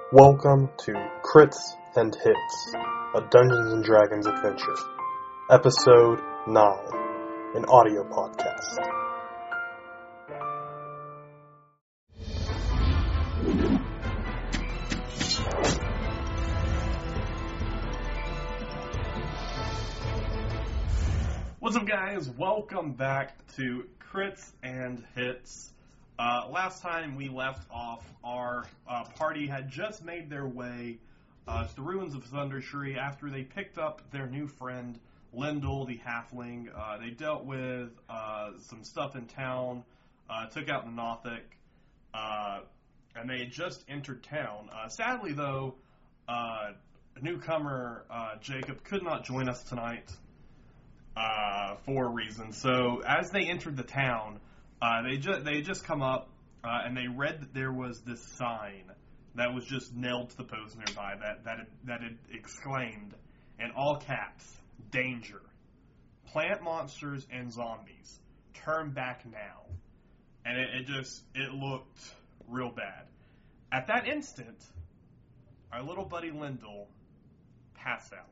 Welcome to Crits and Hits, a Dungeons and Dragons adventure. Episode 9, an audio podcast. What's up, guys? Welcome back to Crits and Hits. Last time we left off, our party had just made their way to the ruins of Thundertree after they picked up their new friend, Lindell, the halfling. They dealt with some stuff in town, took out the Nothic, and they had just entered town. Sadly, though, newcomer Jacob could not join us tonight. For a reason. So as they entered the town, they had just come up and they read that there was this sign that was just nailed to the post nearby that had exclaimed in all caps, "Danger! Plant monsters and zombies. Turn back now." And it looked real bad. At that instant, our little buddy Lindell passed out.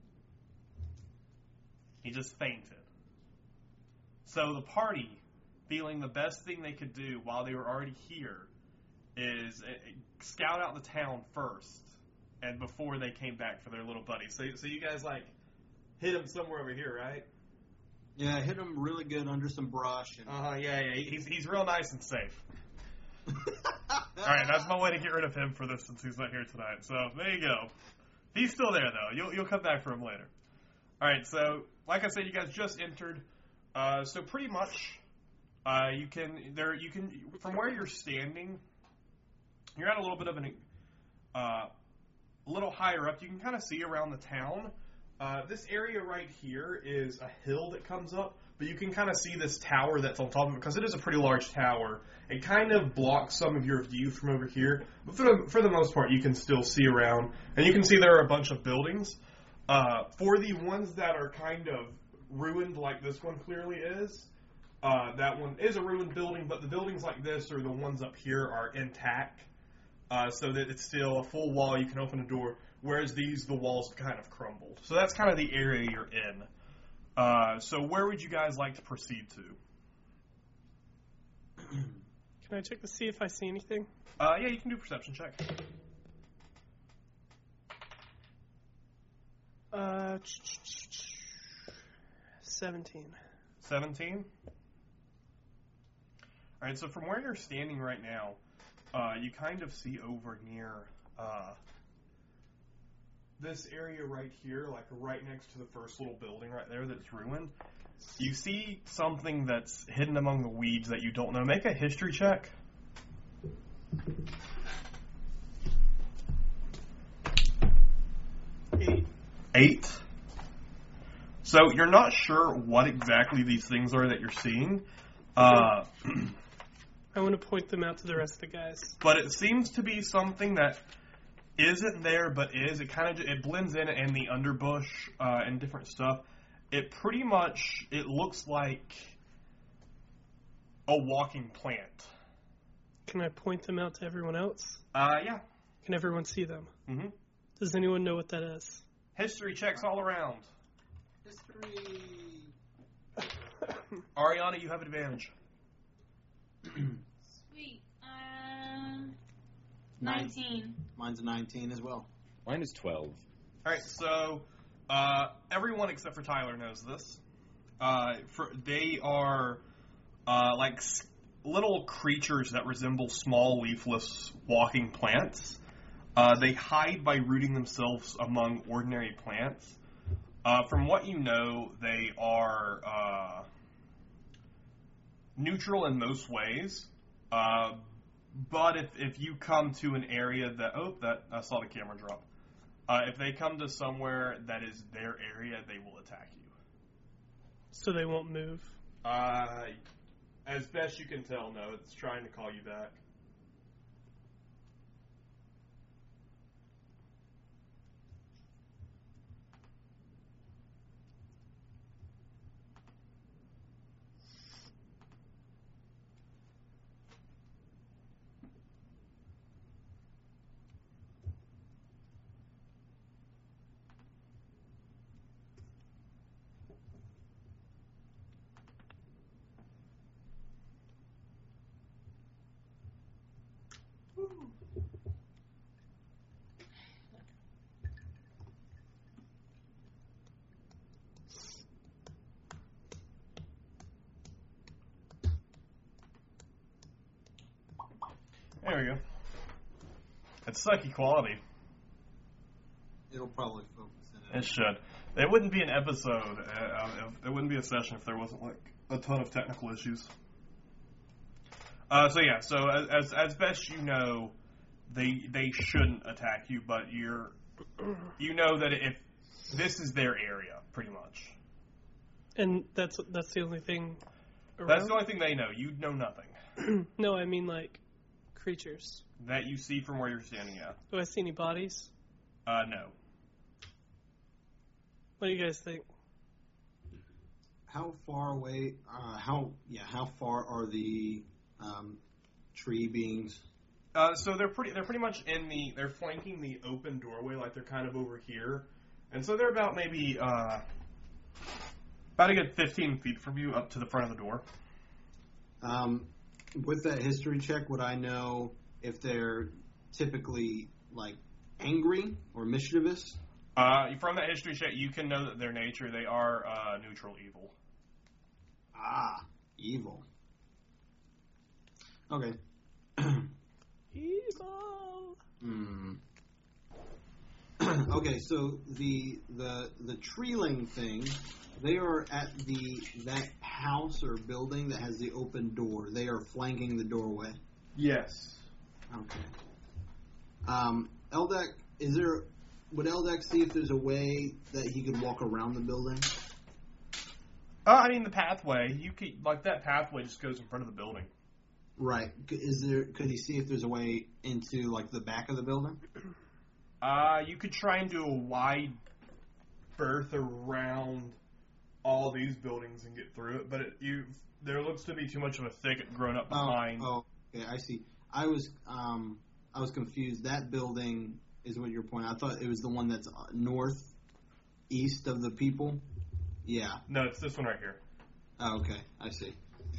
He just fainted. So the party, feeling the best thing they could do while they were already here, is scout out the town first, and before they came back for their little buddy. So you guys hit him somewhere over here, right? Yeah, hit him really good under some brush. Yeah. He's real nice and safe. All right, that's my way to get rid of him for this since he's not here tonight. So there you go. He's still there though. You'll come back for him later. All right, so like I said, you guys just entered. So pretty much, you can from where you're standing, you're at a little bit of a little higher up. You can kind of see around the town. This area right here is a hill that comes up, but you can kind of see this tower that's on top of it because it is a pretty large tower. It kind of blocks some of your view from over here, but for the most part, you can still see around, and you can see there are a bunch of buildings. For the ones that are kind of ruined, like this one clearly is, that one is a ruined building, but the buildings like this or the ones up here are intact, so that it's still a full wall, you can open a door, whereas the walls have kind of crumbled. So that's kind of the area you're in. So where would you guys like to proceed to? Can I check to see if I see anything? Yeah, you can do a perception check. 17. 17? Alright, so from where you're standing right now, you kind of see over near this area right here, like right next to the first little building right there that's ruined. You see something that's hidden among the weeds that you don't know. Make a history check. 8. So you're not sure what exactly these things are that you're seeing. I want to point them out to the rest of the guys. But it seems to be something that isn't there, but is. It blends in the underbush and different stuff. It looks like a walking plant. Can I point them out to everyone else? Yeah. Can everyone see them? Mm-hmm. Does anyone know what that is? History checks all around. History. Ariana, you have advantage. Sweet. 19. Mine's a 19 as well. Mine is 12. Alright, so everyone except for Tyler knows this. They are like little creatures that resemble small leafless walking plants. They hide by rooting themselves among ordinary plants. From what you know, they are neutral in most ways. But if you come to an area that I saw the camera drop. If they come to somewhere that is their area, they will attack you. So they won't move? As best you can tell, no. It's trying to call you back. There we go. It's sucky quality. It'll probably focus in It should. It wouldn't be an episode. It wouldn't be a session if there wasn't like a ton of technical issues. So as best you know, they shouldn't attack you, but you know that if this is their area, pretty much. And that's the only thing around? That's the only thing they know. You know nothing. No, I mean like creatures. That you see from where you're standing at. Do I see any bodies? No. What do you guys think? How far away? How far are the tree beings? So they're pretty much they're flanking the open doorway, like they're kind of over here, and so they're about maybe about a good 15 feet from you, up to the front of the door. With that history check, would I know if they're typically like angry or mischievous? From that history check, you can know that their nature, they are neutral evil. Ah, evil. Okay. Evil. Okay, so the treeling thing, they are at that house or building that has the open door. They are flanking the doorway. Yes. Okay. Eldek, would Eldek see if there's a way that he could walk around the building? I mean, the pathway, that pathway just goes in front of the building. Right. Could he see if there's a way into like the back of the building? You could try and do a wide berth around all these buildings and get through it, but there looks to be too much of a thicket grown up behind. Oh, okay, I see. I was confused. That building is what you're pointing. I thought it was the one that's northeast of the people. Yeah. No, it's this one right here. Oh, okay, I see.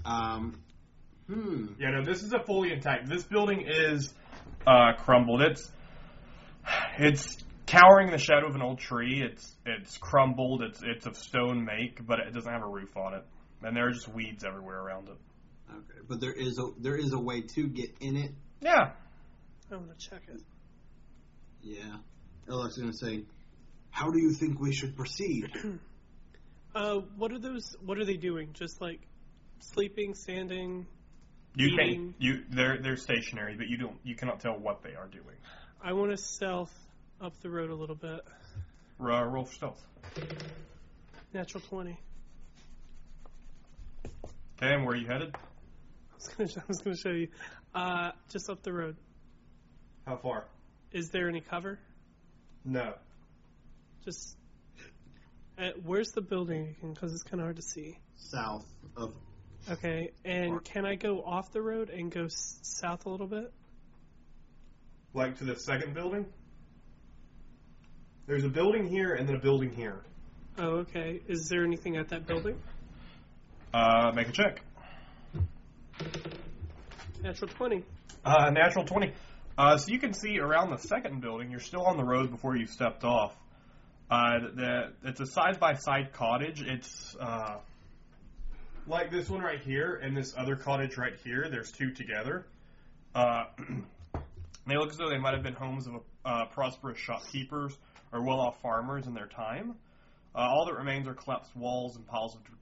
Yeah, no, this is a fully intact. This building is crumbled. It's cowering in the shadow of an old tree. It's crumbled. It's of stone make, but it doesn't have a roof on it, and there are just weeds everywhere around it. Okay, but there is a way to get in it. Yeah. I want to check it. Yeah. Eldek's going to say, "How do you think we should proceed?" What are they doing? Just like sleeping, standing, eating? They're stationary, but you cannot tell what they are doing. I want to stealth up the road a little bit. Roll for stealth. Natural 20. Okay, and where are you headed? I was going to show you. Just up the road. How far? Is there any cover? No. Just... where's the building again? Because it's kind of hard to see. South of... Okay, and can I go off the road and go south a little bit? Like to the second building? There's a building here and then a building here. Oh, okay. Is there anything at that building? Make a check. Natural 20. Natural 20. So you can see around the second building, you're still on the road before you stepped off. It's a side-by-side cottage. It's like this one right here and this other cottage right here. There's two together. They look as though they might have been homes of prosperous shopkeepers or well-off farmers in their time. All that remains are collapsed walls and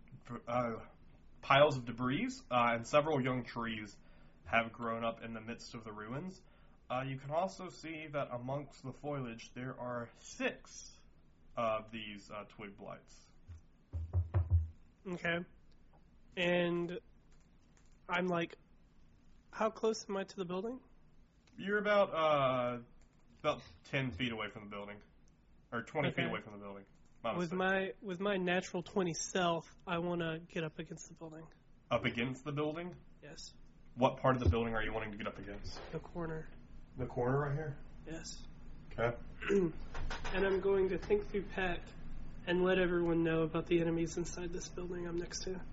piles of debris, and several young trees have grown up in the midst of the ruins. You can also see that amongst the foliage there are 6 of these twig blights. Okay. And I'm like, how close am I to the building? You're about 10 feet away from the building, or 20 feet away from the building. With my natural 20 stealth, I want to get up against the building. Up against the building? Yes. What part of the building are you wanting to get up against? The corner. The corner right here? Yes. Okay. And I'm going to think through Pack and let everyone know about the enemies inside this building I'm next to.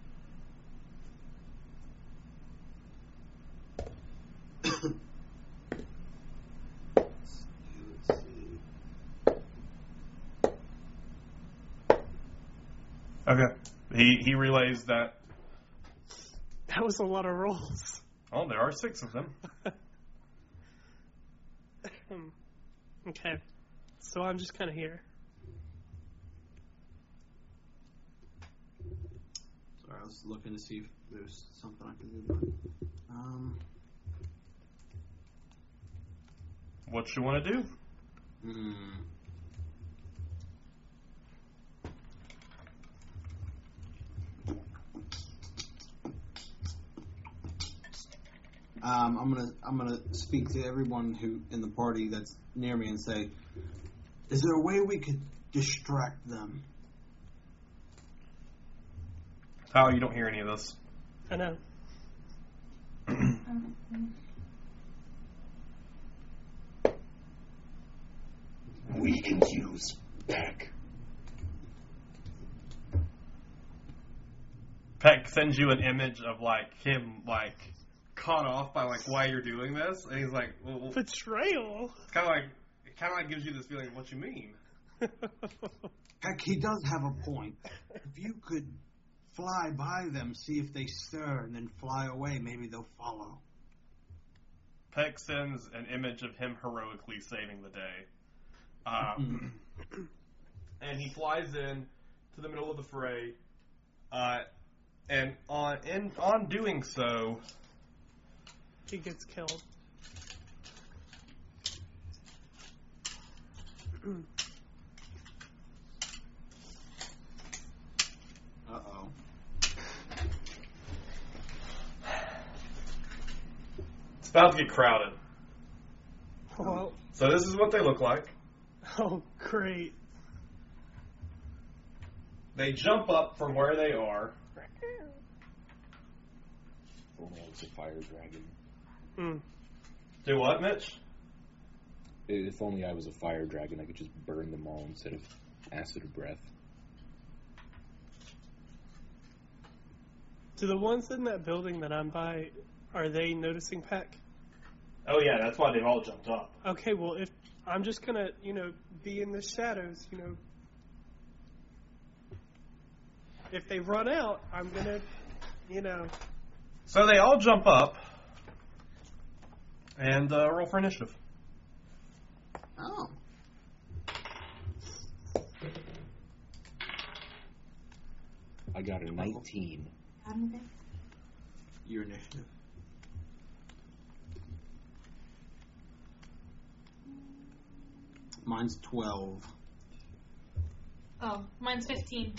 Let's see. Okay. He relays that. That was a lot of rolls. Oh, there are 6 of them. Okay. So I'm just kind of here. Sorry, I was looking to see if there's something I can do. What you want to do? I'm gonna speak to everyone who in the party that's near me and say, is there a way we could distract them? Tyler, you don't hear any of this. I know. We can use Peck. Peck sends you an image of him caught off by why you're doing this, and he's like, well, Betrayal. it's kind of like gives you this feeling. What you mean? Heck, he does have a point. If you could fly by them, see if they stir, and then fly away, maybe they'll follow. Peck sends an image of him heroically saving the day. And he flies in to the middle of the fray, and on doing so, He gets killed. Uh-oh. it's about to get crowded. Well, So this is what they look like. oh, great. They jump up from where they are. If only I was a fire dragon. Do what, Mitch? If only I was a fire dragon, I could just burn them all instead of acid or breath. Do the ones in that building that I'm by, are they noticing Peck? Oh yeah, that's why they've all jumped up. Okay, well, if I'm just gonna, be in the shadows, If they run out, I'm gonna, So they all jump up and roll for initiative. Oh. I got a 19. Your initiative. Mine's 12. Oh, mine's 15.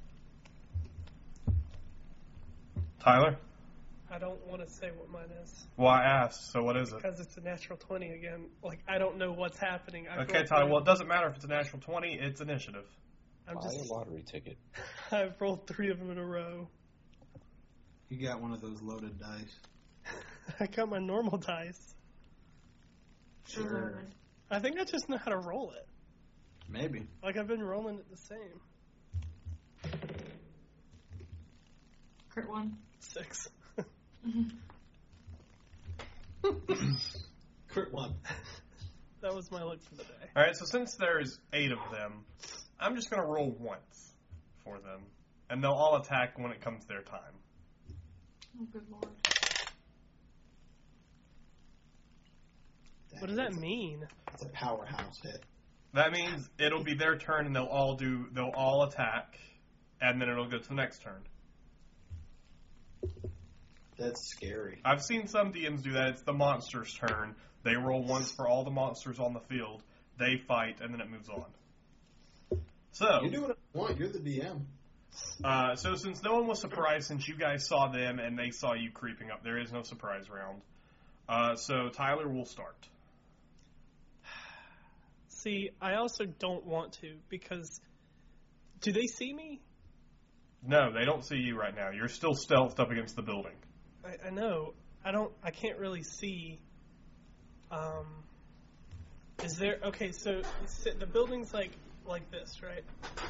Tyler? I don't want to say what mine is. Well, I asked, so what is it? Because it's a natural 20 again. I don't know what's happening. Okay, Tyler, well, it doesn't matter if it's a natural 20, it's initiative. I'm Buy just, a lottery ticket. I've rolled 3 of them in a row. You got one of those loaded dice. I got my normal dice. Sure. I think I just know how to roll it. Maybe. I've been rolling it the same. Crit 1. 6. Crit 1. That was my luck for the day. Alright, so since there's 8 of them, I'm just going to roll once for them. And they'll all attack when it comes their time. Oh, good lord. What does that mean? It's a powerhouse hit. That means it'll be their turn and they'll all attack, and then it'll go to the next turn. That's scary. I've seen some DMs do that. It's the monster's turn. They roll once for all the monsters on the field. They fight, and then it moves on. So, You do what you want. You're the DM. so since no one was surprised, since you guys saw them and they saw you creeping up, there is no surprise round. So Tyler will start. See, I also don't want to, because do they see me? No, they don't see you right now. You're still stealthed up against the building. I know. I can't really see. Is there, okay, so the building's like this, right?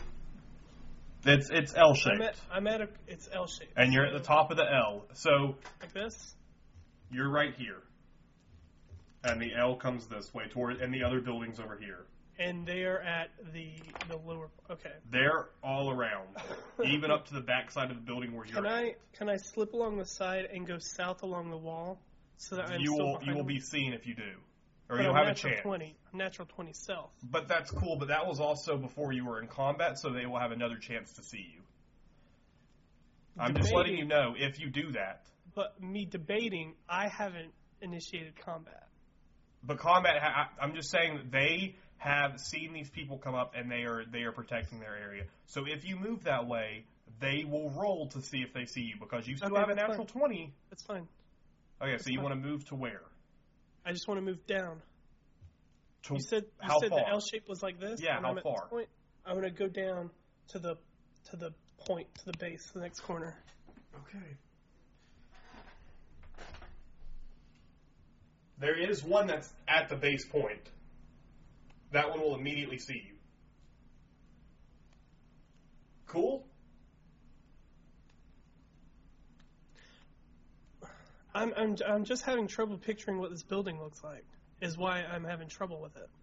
It's L-shaped. It's L-shaped. And you're at the top of the L. So Like this? you're right here. And the L comes this way, and the other building's over here. And they are at the lower, okay. They're all around, even up to the back side of the building where you're at. Can I slip along the side and go south along the wall so that I'm You still will behind them? be seen if you do, Or But you'll I'm have a chance. 20. I'm natural 20 stealth. But that's cool, but that was also before you were in combat, so they will have another chance to see you. I'm just letting you know if you do that. But me debating, I haven't initiated combat. But combat, I'm just saying that they have seen these people come up and they are protecting their area. So if you move that way, they will roll to see if they see you because you still have a natural 20. That's fine. Okay, so you want to move to where? I just want to move down. To You said how far? the L shape was like this. Yeah, and how I'm at far? this point. I want to go down to the point, to the base, to the next corner. Okay. There is one that's at the base point. That one will immediately see you. Cool? I'm just having trouble picturing what this building looks like. Is why I'm having trouble with it.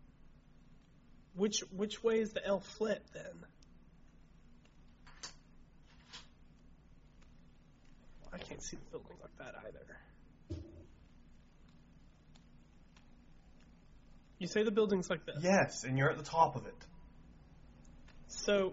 Which way is the L flip then? I can't see the building like that either. You say the building's like this. Yes, and you're at the top of it. So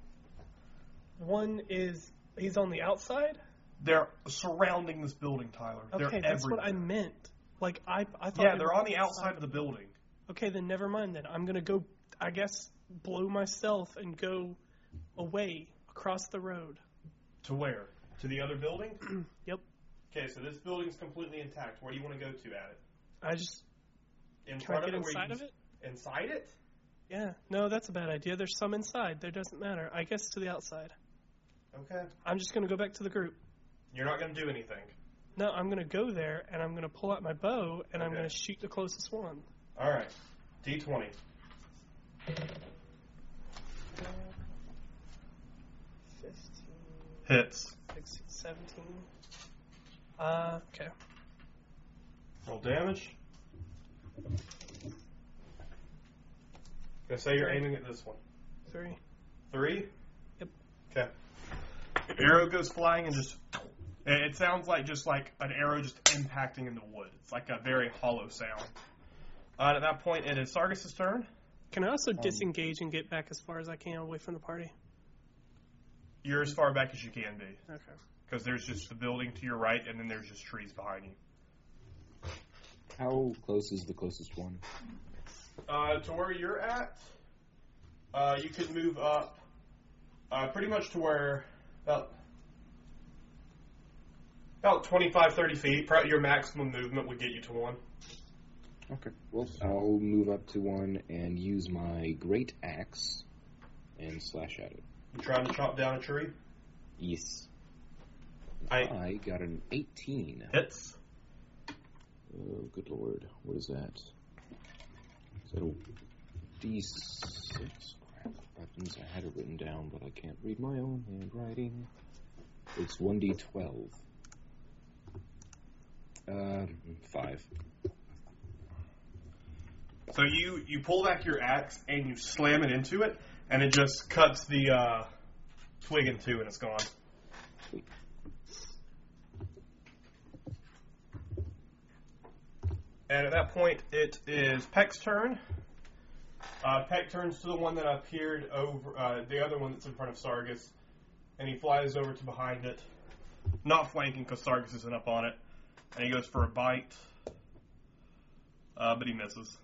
one is he's on the outside? They're surrounding this building, Tyler. They're Okay, that's what I everywhere. meant. Like I thought. Yeah, they they're were on the outside of the building. Okay, then never mind. Then I'm gonna go. I guess blow myself and go away across the road. To where? To the other building? Yep. Okay, so this building's completely intact. Where do you want to go to at it? I just In can I front get of it? where inside you of it? Inside it? Yeah. No, that's a bad idea. There's some inside. There doesn't matter. I guess to the outside. Okay. I'm just gonna go back to the group. You're not going to do anything. No, I'm gonna go there and I'm gonna pull out my bow and I'm Okay. gonna shoot the closest one. All right. D20. 15, Hits. 16, 17. Okay. Roll damage. Gonna say you're aiming at this one. 3. 3? Yep. Okay. Arrow goes flying and just... It sounds like just like an arrow just impacting in the wood. It's like a very hollow sound. At that point, it is Sargus' turn. Can I also disengage and get back as far as I can away from the party? You're as far back as you can be. Okay. Because there's just the building to your right, and then there's just trees behind you. How close is the closest one? To where you're at, you could move up pretty much to where about 25, 30 feet. Your maximum movement would get you to one. Okay. Well, I'll move up to one and use my great axe and slash at it. You trying to chop down a tree? Yes. I I got an 18. hits. Oh, good lord. What is that? Is that a D6? Crap. Weapons. I had it written down, but I can't read my own handwriting. It's 1D12. 5. So you pull back your axe and you slam it into it, and it just cuts the twig in two, and it's gone. Sweet. And at that point, it is Peck's turn. Peck turns to the one that appeared over, the other one that's in front of Sargus, and he flies over to behind it. Not flanking because Sargus isn't up on it. And he goes for a bite, but he misses.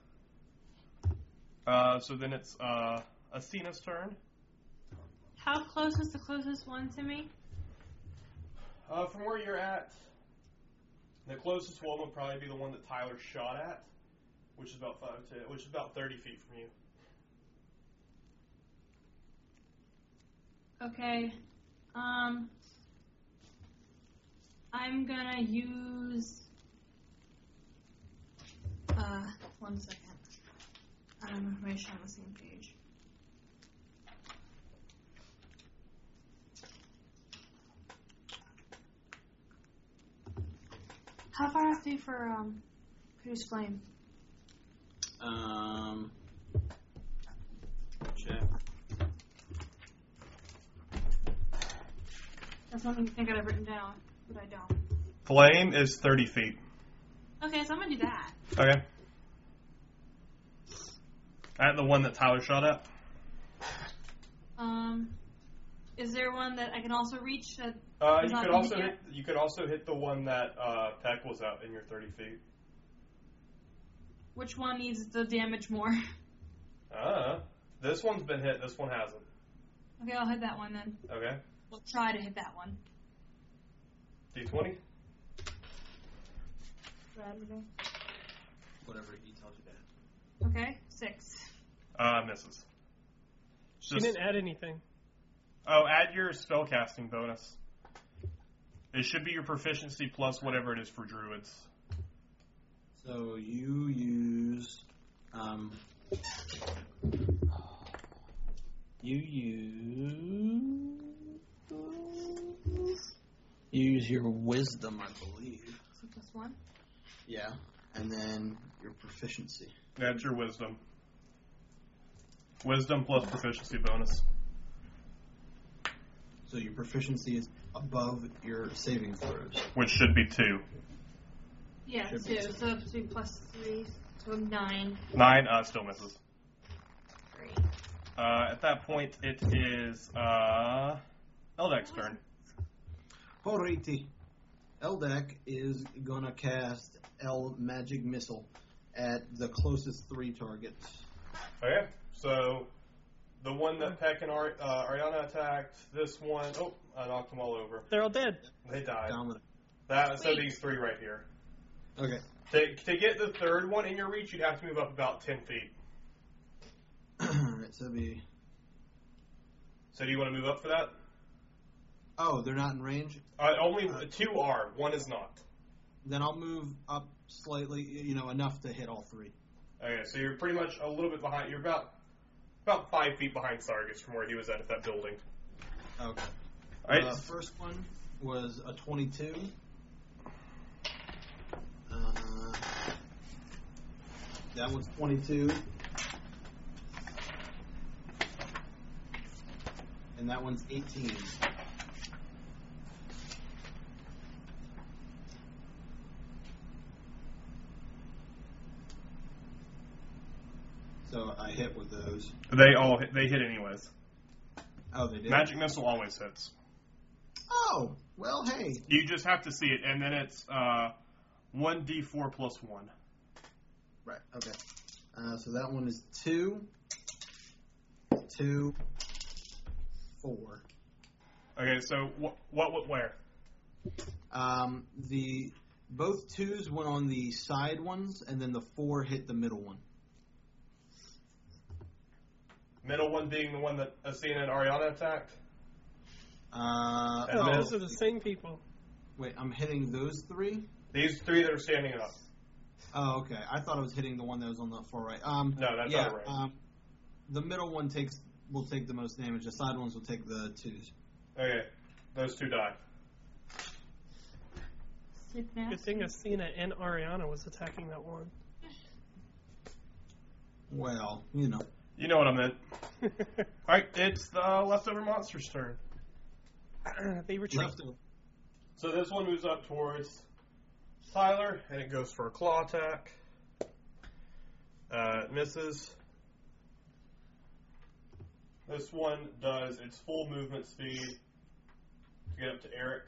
So then it's Asena's turn. How close is the closest one to me? From where you're at, the closest one would probably be the one that Tyler shot at, which is about 5'10", which is about 30 feet from you. Okay. I'm gonna use. 1 second. I don't know if we're on the same page. How far off do you for produce flame? Check. That's something you think I'd have written down, but I don't. Flame is 30 feet. Okay, so I'm gonna do that. Okay. At the one that Tyler shot at? Is there one that I can also reach? You could also hit the one that Peck was at in your 30 feet. Which one needs the damage more? This one's been hit. This one hasn't. Okay, I'll hit that one then. Okay. We'll try to hit that one. D20. Whatever he tells you to. Okay, 6. Misses. She didn't add anything. Oh, add your spellcasting bonus. It should be your proficiency plus whatever it is for druids. So you use use your wisdom, I believe. So plus 1? Yeah, and then your proficiency. That's your wisdom. Wisdom plus proficiency bonus. So your proficiency is above your saving throws. Which should be 2. Yeah, Should 2. be. So 2 plus 3, so 9. 9, still misses. Great. At that point, it is Eldek's turn. Alrighty. Eldek is gonna cast Magic Missile at the closest 3 targets. Okay, so the one that Peck and Ariana attacked, this one, I knocked them all over. They're all dead. They died. Dominant. So these 3 right here. Okay. To get the third one in your reach, you'd have to move up about 10 feet. Alright, so that'd be... So do you want to move up for that? Oh, they're not in range? Only 2 are. 1 is not. Then I'll move up slightly, enough to hit all 3. Okay, so you're pretty much a little bit behind. You're about 5 feet behind Sargus from where he was at that building. Okay. All right. First one was a 22. That one's 22. And that one's 18. So I hit with those. They hit anyways. Oh, they did? Magic missile always hits. Oh, well, hey. You just have to see it, and then it's 1d4 plus 1. Right, okay. So that one is 2, 2, 4. Okay, so what where? Both 2s went on the side ones, and then the 4 hit the middle one. Middle one being the one that Athena and Ariana attacked? Those are the same people. Wait, I'm hitting those 3? These 3 that are standing up. Oh, okay. I thought I was hitting the one that was on the far right. No, that's not right. The middle one will take the most damage. The side ones will take the 2s. Okay, those 2 die. Good thing Athena and Ariana was attacking that one. Well, You know what I meant. Alright, it's the leftover monster's turn. They retreat. So this one moves up towards Tyler, and it goes for a claw attack. It misses. This one does its full movement speed to get up to Eric.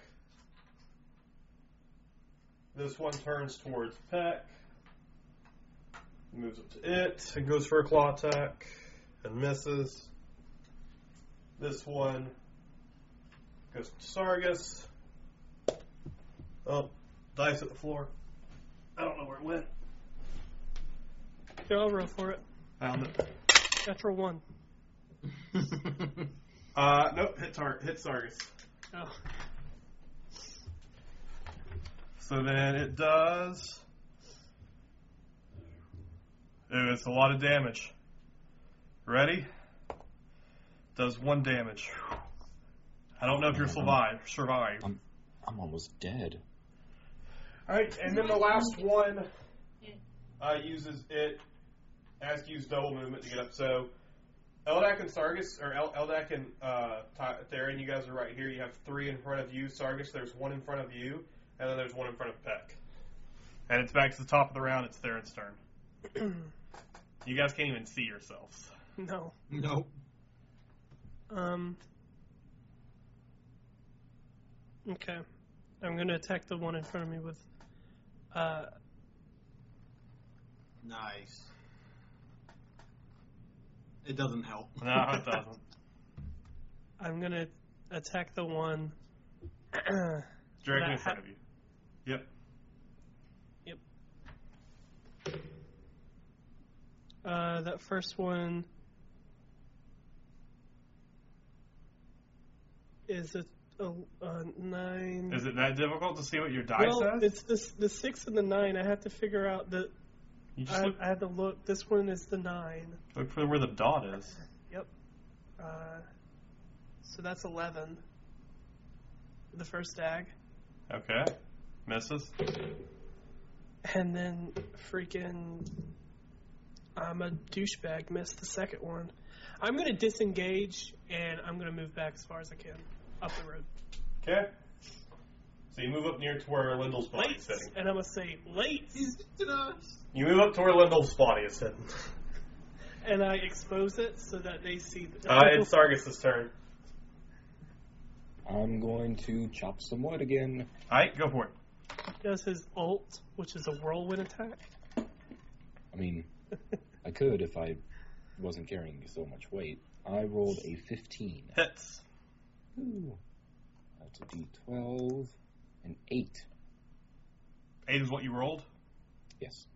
This one turns towards Peck. Moves up to it and goes for a claw attack and misses. This one goes to Sargus. Oh, dice at the floor. I don't know where it went. Yeah, I'll roll for it. Found it. Natural 1. Nope, hit Sargus. Oh. So then it does... Ooh, it's a lot of damage. Ready? Does 1 damage. I don't know if you'll survive. I'm almost dead. Alright, and then the last one uses it, has to use double movement to get up. So, Eldak and Sargus, or Eldak and Theron, you guys are right here. You have 3 in front of you. Sargus, there's 1 in front of you, and then there's 1 in front of Peck. And it's back to the top of the round. It's Theron's turn. You guys can't even see yourselves. No. Nope. Okay. I'm gonna attack the one in front of me with Nice. It doesn't help. No, it doesn't. I'm gonna attack the one Directly in front of you. Yep. that first one is a 9. Is it that difficult to see what your die well, says? it's the 6 and the 9. I have to figure out that. You just I had to look. This one is the 9. look for where the dot is. Yep. So that's 11. The first dag. Okay. Misses. And then freaking I'm a douchebag, missed the second one. I'm going to disengage, and I'm going to move back as far as I can up the road. Okay. So you move up near to where Lindell's body Late! is sitting. And I'm going to say, late! You move up to where Lindell's body is sitting. And I expose it so that they see... It's Sargus' turn. I'm going to chop some wood again. Alright, go for it. Does his ult, which is a whirlwind attack. I mean, I could if I wasn't carrying so much weight. I rolled a 15. Hits. Ooh. That's a D12. An 8. 8 is what you rolled? Yes.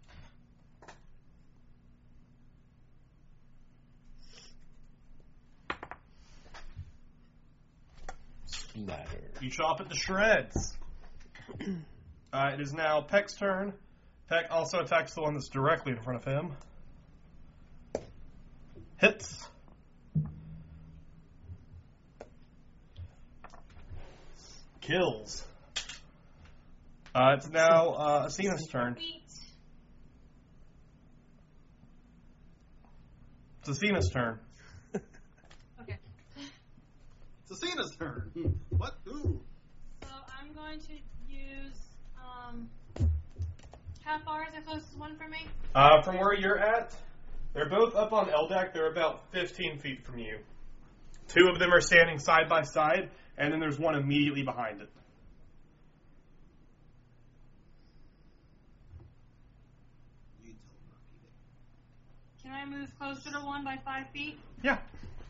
Splatter. You chop it to shreds. It is now Peck's turn. Peck also attacks the one that's directly in front of him. Hits. Kills. It's now Asena's turn. Sweet. It's Asena's turn. Okay. It's Asena's turn. What? Who? So I'm going to use. How far is the closest one from me? From where you're at, they're both up on Eldak. They're about 15 feet from you. 2 of them are standing side by side, and then there's one immediately behind it. Can I move closer to one by 5 feet? Yeah.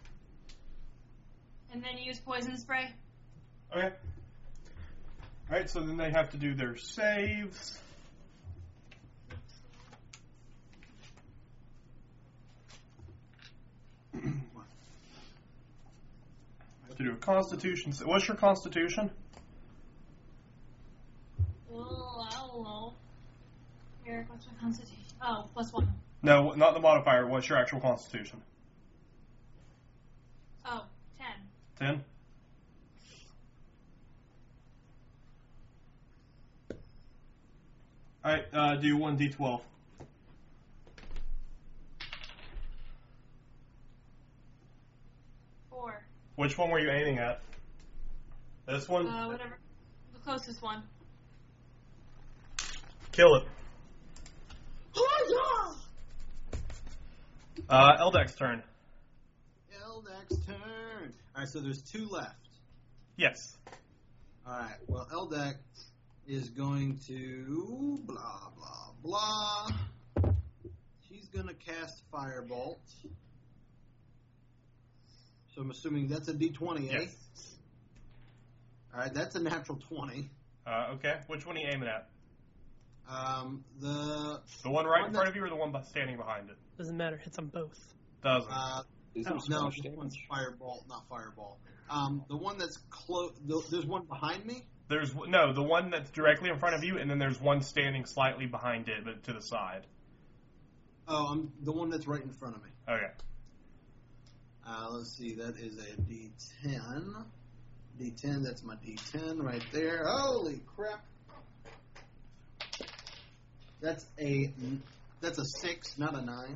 And then use poison spray? Okay. Alright, so then they have to do their saves. Have to do a constitution. What's your constitution? Oh, I don't know. Here, what's my constitution? Oh, +1. No, not the modifier. What's your actual constitution? Oh, 10. 10? Alright, do 1d12. Which one were you aiming at? This one? Whatever. The closest one. Kill it. Eldak's turn. Eldak's turn. Alright, so there's 2 left. Yes. Alright, well, Eldak is going to blah, blah, blah. She's going to cast Firebolt. So I'm assuming that's a D20, eh? Yes. Alright, that's a natural 20. Okay. Which one are you aiming at? The one right in front of you or the one standing behind it? Doesn't matter. Hits them both. Doesn't. Is there no, splash this damage? one's Firebolt, not Fireball. The one that's close, there's one behind me? There's no, the one that's directly in front of you, and then there's one standing slightly behind it, but to the side. Oh, I'm the one that's right in front of me. Okay. Let's see, that is a D10. D10, that's my D10 right there. Holy crap. That's a 6, not a 9.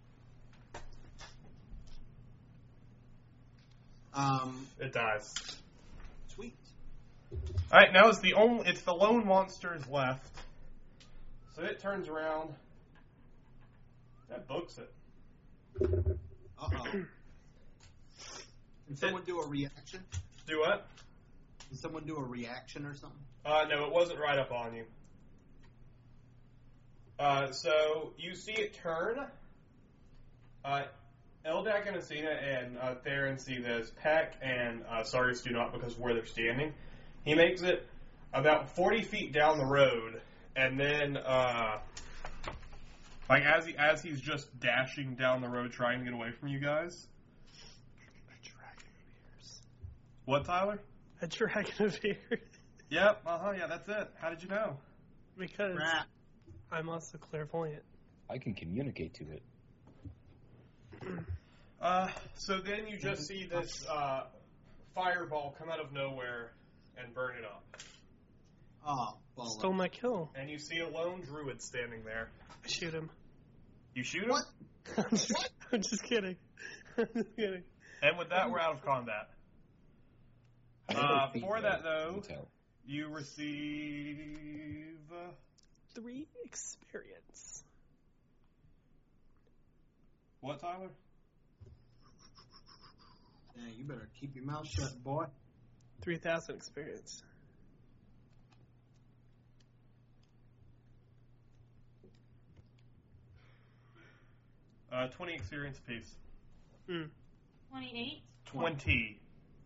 It dies. Sweet. Alright, now it's the lone monsters left. So it turns around. That books it. Uh-oh. Can someone do a reaction? Do what? Can someone do a reaction or something? No, it wasn't right up on you. So you see it turn. Eldak and Asina and Theron see this. Peck and Sargus do not because of where they're standing. He makes it about 40 feet down the road, and then like as he's just dashing down the road trying to get away from you guys. A dragon appears. What, Tyler? A dragon appears. Yep. Yeah, that's it. How did you know? Because Crap. I'm also clairvoyant. I can communicate to it. So then you just see this fireball come out of nowhere and burn it up. Oh, bollocks. Stole my kill. And you see a lone druid standing there. I shoot him. You shoot him? What? I'm just kidding. I'm just kidding. And with that, we're out of combat. For that, though, Tell. you receive... 3 experience. What, Tyler? Yeah, you better keep your mouth shut, boy. 3,000 experience. Uh, 20 experience apiece. 28. 20.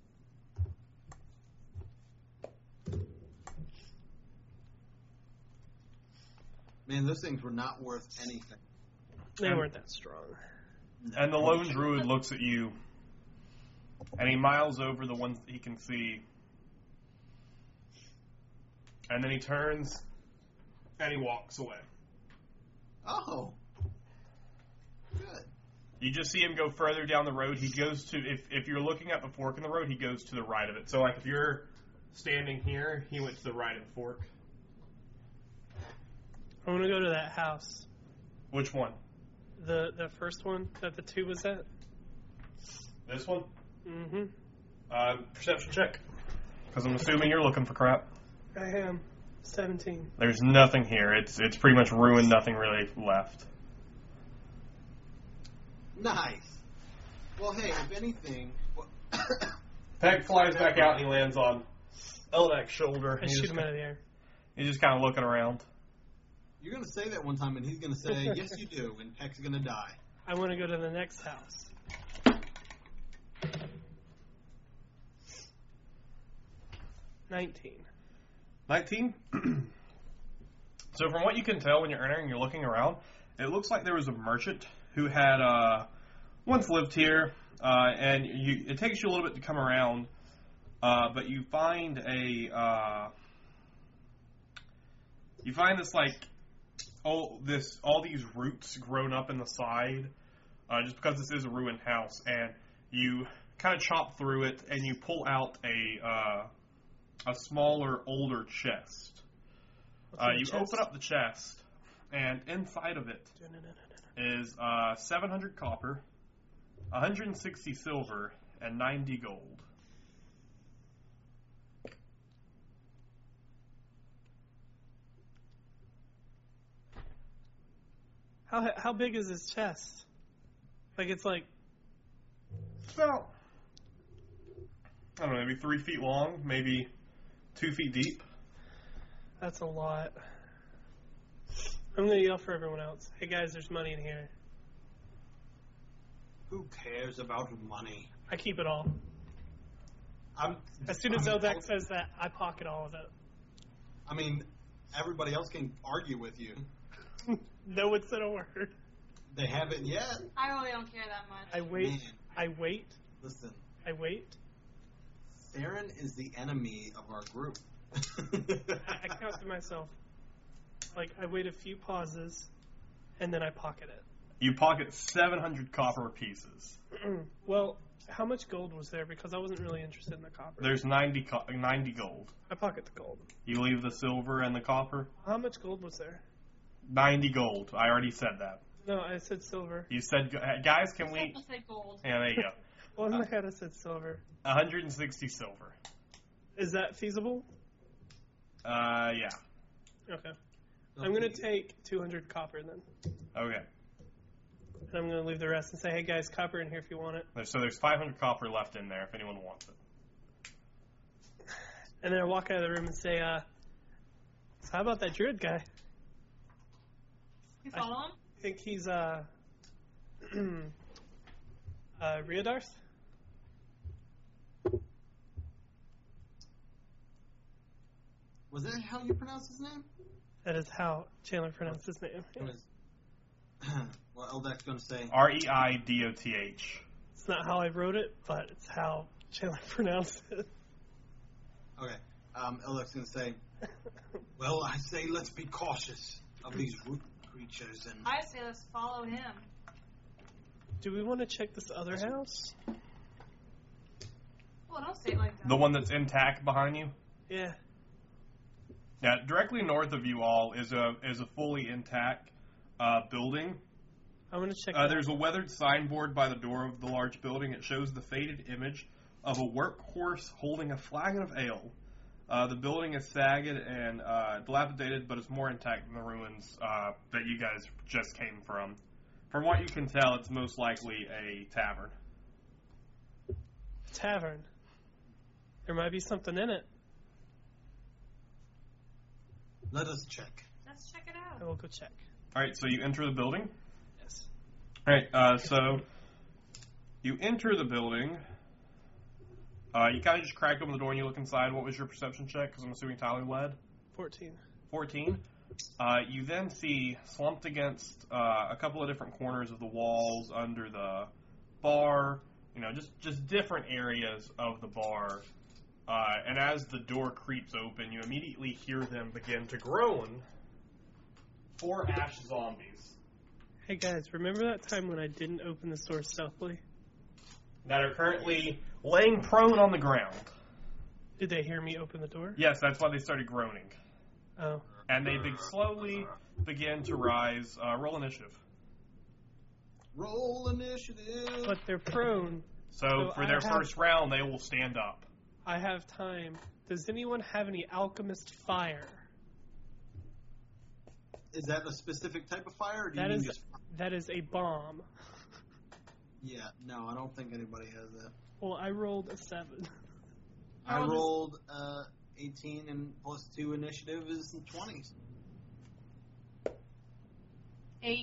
Man, those things were not worth anything. They weren't that strong. And the lone druid looks at you, and he miles over the ones that he can see. And then he turns, and he walks away. Oh. Good. You just see him go further down the road. He goes to, if you're looking at the fork in the road, he goes to the right of it. So, like, if you're standing here, he went to the right of the fork. I want to go to that house. Which one? The first one that the 2 was at. This one? Mm-hmm. Perception check. Because I'm assuming you're looking for crap. I am. 17. There's nothing here. It's pretty much ruined, nothing really left. Nice. Well, hey, if anything... Well, Peg flies back out and he lands on Eldak's shoulder. I shoot him out of the air. He's just kind of looking around. you're going to say that one time, and he's going to say, yes, you do, and Peck's going to die. I want to go to the next house. 19. 19? So from what you can tell when you're entering, you're looking around, it looks like there was a merchant who had once lived here, and it takes you a little bit to come around, but you find this like all these roots grown up in the side, just because this is a ruined house, and you kind of chop through it and you pull out a smaller, older chest. You open up the chest, and inside of it is 700 copper, 160 silver, and 90 gold. How big is this chest? Like, it's like... About, I don't know, maybe 3 feet long, maybe 2 feet deep. That's a lot. I'm going to yell for everyone else. Hey, guys, there's money in here. Who cares about money? I keep it all. As soon as Eldak says that, I pocket all of it. I mean, everybody else can argue with you. No one said a word. They haven't yet. I really don't care that much. I wait. Man, I wait. listen, I wait. Theron is the enemy of our group. I count to myself. Like, I wait a few pauses, and then I pocket it. You pocket 700 copper pieces. Well, how much gold was there? Because I wasn't really interested in the copper. There's 90 gold. I pocket the gold. You leave the silver and the copper? How much gold was there? 90 gold. I already said that. No, I said silver. You said, guys, can we... I said gold. Yeah, there you go. Well, in my head I said silver. 160 silver. Is that feasible? Yeah. Okay. I'm going to take 200 copper then. Okay. And I'm going to leave the rest and say, hey guys, copper in here if you want it. So there's 500 copper left in there if anyone wants it. And then I walk out of the room and say, so how about that druid guy? You follow him? I think he's, Riodarth? Was that how you pronounce his name? That is how Chandler pronounced his name. It was. Well, Eldak's going to say. Reidoth. It's not how I wrote it, but it's how Chandler pronounced it. Okay. Eldak's going to say, well, I say let's be cautious of these root creatures and. I say let's follow him. Do we want to check this other house? Well, don't say it like that. The one that's intact behind you? Yeah. Yeah, directly north of you all is a fully intact building. I want to check that There's a weathered signboard by the door of the large building. It shows the faded image of a workhorse holding a flagon of ale. The building is sagged and dilapidated, but it's more intact than the ruins that you guys just came from. From what you can tell, it's most likely a tavern. tavern. There might be something in it. Let us check. Let's check it out. I will go check. All right, so you enter the building. Yes. All right, so you enter the building. You kind of just crack open the door and you look inside. What was your perception check? Because I'm assuming Tyler led. 14. 14. You then see slumped against a couple of different corners of the walls under the bar, just different areas of the bar. And as the door creeps open, you immediately hear them begin to groan. 4 ash zombies Hey guys, remember that time when I didn't open this door stealthily? that are currently laying prone on the ground. Did they hear me open the door? Yes, that's why they started groaning. Oh. And they slowly begin to rise. Roll initiative. Roll initiative. But they're prone. So for their first round, they will stand up. I have time. Does anyone have any alchemist fire? Is that a specific type of fire? Or do That you is just... that is a bomb. Yeah, no, I don't think anybody has that. Well, I rolled a 7. I rolled 18 and plus 2 initiative is 20. 8.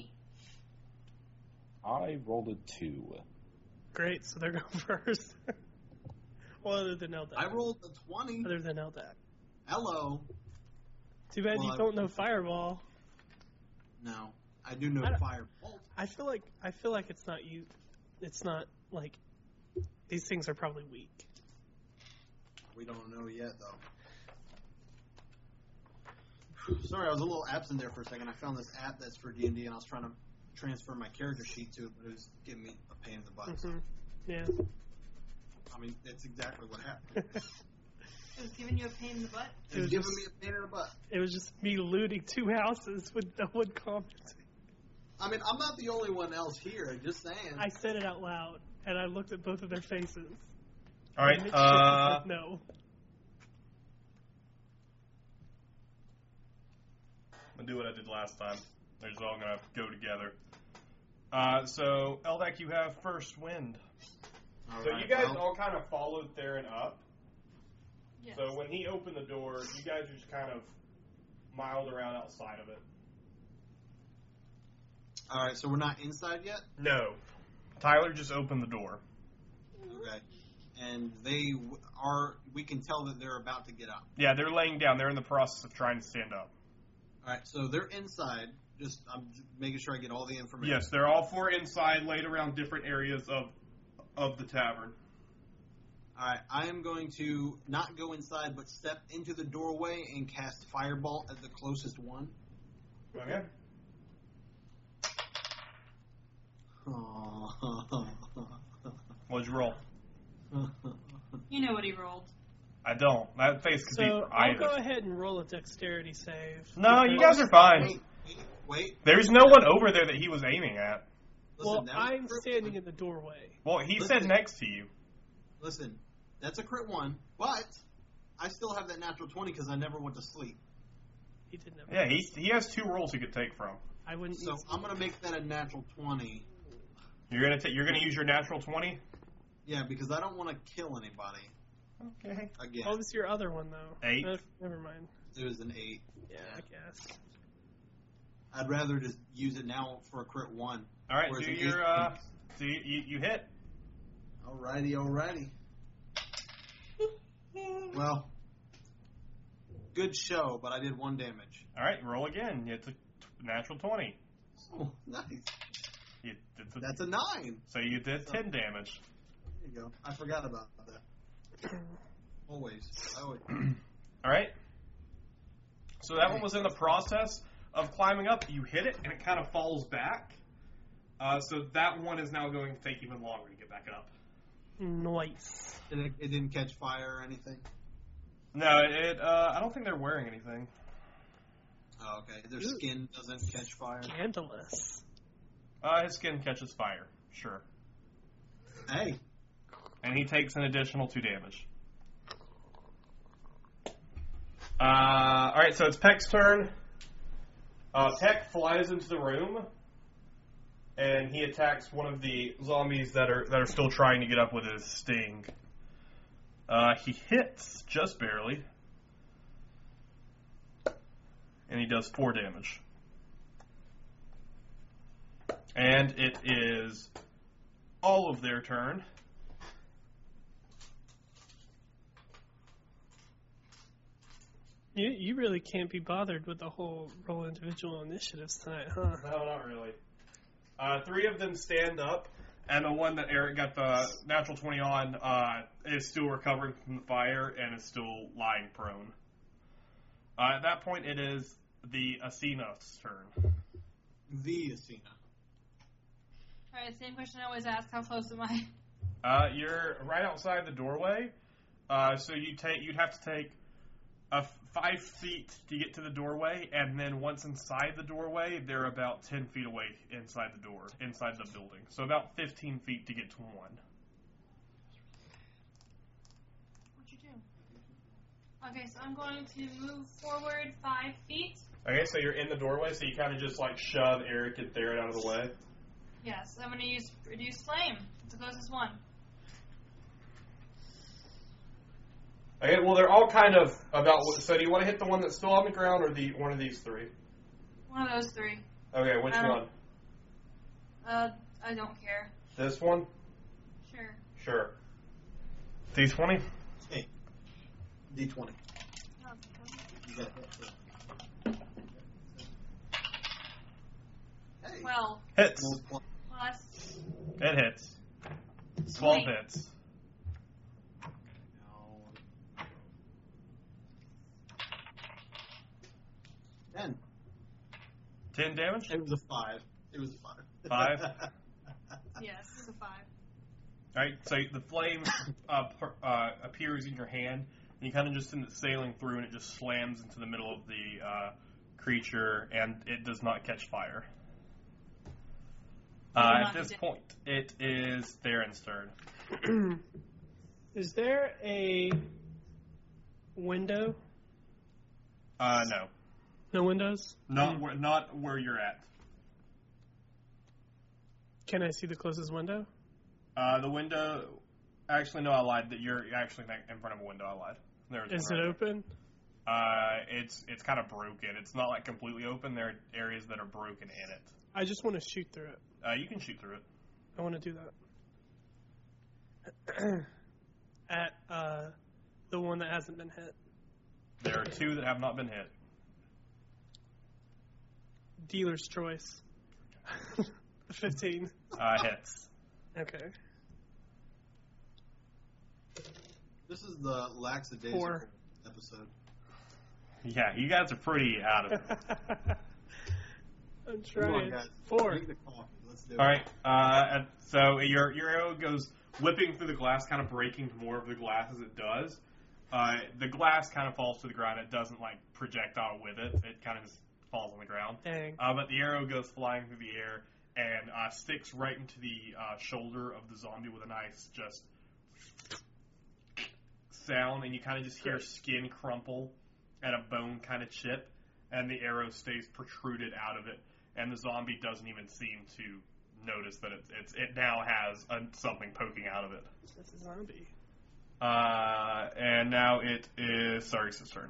I rolled a 2. Great, so they're going first. Well, other than Eldak. I rolled a 20. Other than Eldak. Hello. Too bad Well, you don't know Fireball. No, I do know firebolt. I feel like it's not you. It's not like these things are probably weak. We don't know yet, though. Sorry, I was a little absent there for a second. I found this app that's for D&D, and I was trying to transfer my character sheet to it, but it was giving me a pain in the butt. Mm-hmm. Yeah. I mean, that's exactly what happened. It was giving you a pain in the butt? It was giving me a pain in the butt. It was just me looting 2 houses with no one commenting. I mean, I'm not the only one else here. Just saying. I said it out loud, and I looked at both of their faces. All right. And Mitch just said no. I'm going to do what I did last time. They're just all going to go together. So, Eldak, you have first wind. All So right, you guys well, all kind of followed Theron up. Yes. So when he opened the door, you guys just kind of miled around outside of it. all right, so we're not inside yet? No. Tyler just opened the door. Okay. And we can tell that they're about to get up. Yeah, they're laying down. They're in the process of trying to stand up. All right, so they're inside. I'm making sure I get all the information. Yes, they're all 4 inside, laid around different areas of the tavern. All right, I am going to not go inside, but step into the doorway and cast Firebolt at the closest one. Okay. What'd you roll? You know what he rolled. I don't. That face could be So for I'll either. go ahead and roll a dexterity save. No, you guys are fine. Wait. There's no one over there that he was aiming at. Listen, Well, that was a I'm crit standing one. in the doorway. Well, he Listen. said next to you. Listen, that's a crit 1, but I still have that natural 20 because I never went to sleep. He didn't have. Yeah, he has 2 rolls he could take from. I wouldn't. So I'm going to make that a natural 20. You're gonna use your natural 20. Yeah, because I don't want to kill anybody. Okay. Again, What was your other one, though? 8. Never mind. it was an 8. Yeah, I guess. I'd rather just use it now for a crit 1. All right. Whereas Do an your 8 so you hit. Alrighty. Well, good show, but I did 1 damage. All right. Roll again. It's a natural 20. Oh, nice. That's a 9. So you did 10 damage. There you go. I forgot about that. Always. All right. So that one was in the process of climbing up. You hit it, and it kind of falls back. So that one is now going to take even longer to get back up. Nice. It didn't catch fire or anything? No, I don't think they're wearing anything. Oh, okay. Their skin doesn't catch fire? Scandalous. His skin catches fire. Sure. Hey. And he takes an additional 2 damage. Alright, so it's Peck's turn. Peck flies into the room, and he attacks one of the zombies that are still trying to get up with his sting. He hits just barely, and he does 4 damage. And it is all of their turn. You really can't be bothered with the whole roll individual initiatives tonight, huh? No, not really. 3 of them stand up, and the one that Eric got the natural 20 on is still recovering from the fire and is still lying prone. At that point, it is the Asina's turn. The Asina. Alright, same question I always ask. How close am I? You're right outside the doorway, so you'd have to take 5 feet to get to the doorway, and then once inside the doorway, they're about 10 feet away inside the door, inside the building. So about 15 feet to get to 1. What'd you do? Okay, so I'm going to move forward 5 feet. Okay, so you're in the doorway, so you kind of just like shove Eric and Theron out of the way. Yes, I'm going to use Reduce Flame. It's the closest one. Okay, well they're all kind of about. So do you want to hit the one that's still on the ground, or one of these 3? One of those 3. Okay, which one? I don't care. This one? Sure. Sure. D20? Hey. D20. Oh, You got that. Hey. well, Hits. plus It hits. 12 20. hits. 10 damage? It was a 5. 5? Yes, it's a 5. Alright, so the flame appears in your hand, and you kind of just send it sailing through, and it just slams into the middle of the creature, and it does not catch fire. At this point, it is Theron's turn. Is there a window? No. No windows? Not where you're at. Can I see the closest window? The window... Actually, no, I lied. That you're actually in front of a window. I lied. There's Is one it right open? there. It's kind of broken. It's not like completely open. There are areas that are broken in it. I just want to shoot through it. You can shoot through it. I want to do that. At the one that hasn't been hit. There are 2 that have not been hit. Dealer's choice. 15. Hits. Okay. This is the lackadaisical 4. episode. Yeah, you guys are pretty out of it. I'm Come on, trying. guys. 4. Drink the coffee. Let's do it. All right. So your arrow goes whipping through the glass, kind of breaking more of the glass as it does. The glass kind of falls to the ground. It doesn't like projectile with it. It kind of just falls on the ground. Dang. But the arrow goes flying through the air and sticks right into the shoulder of the zombie with a nice just sound, and you kind of just hear skin crumple and a bone kind of chip, and the arrow stays protruded out of it, and the zombie doesn't even seem to notice that it now has something poking out of it. It's a zombie. And now it is Sargus' turn.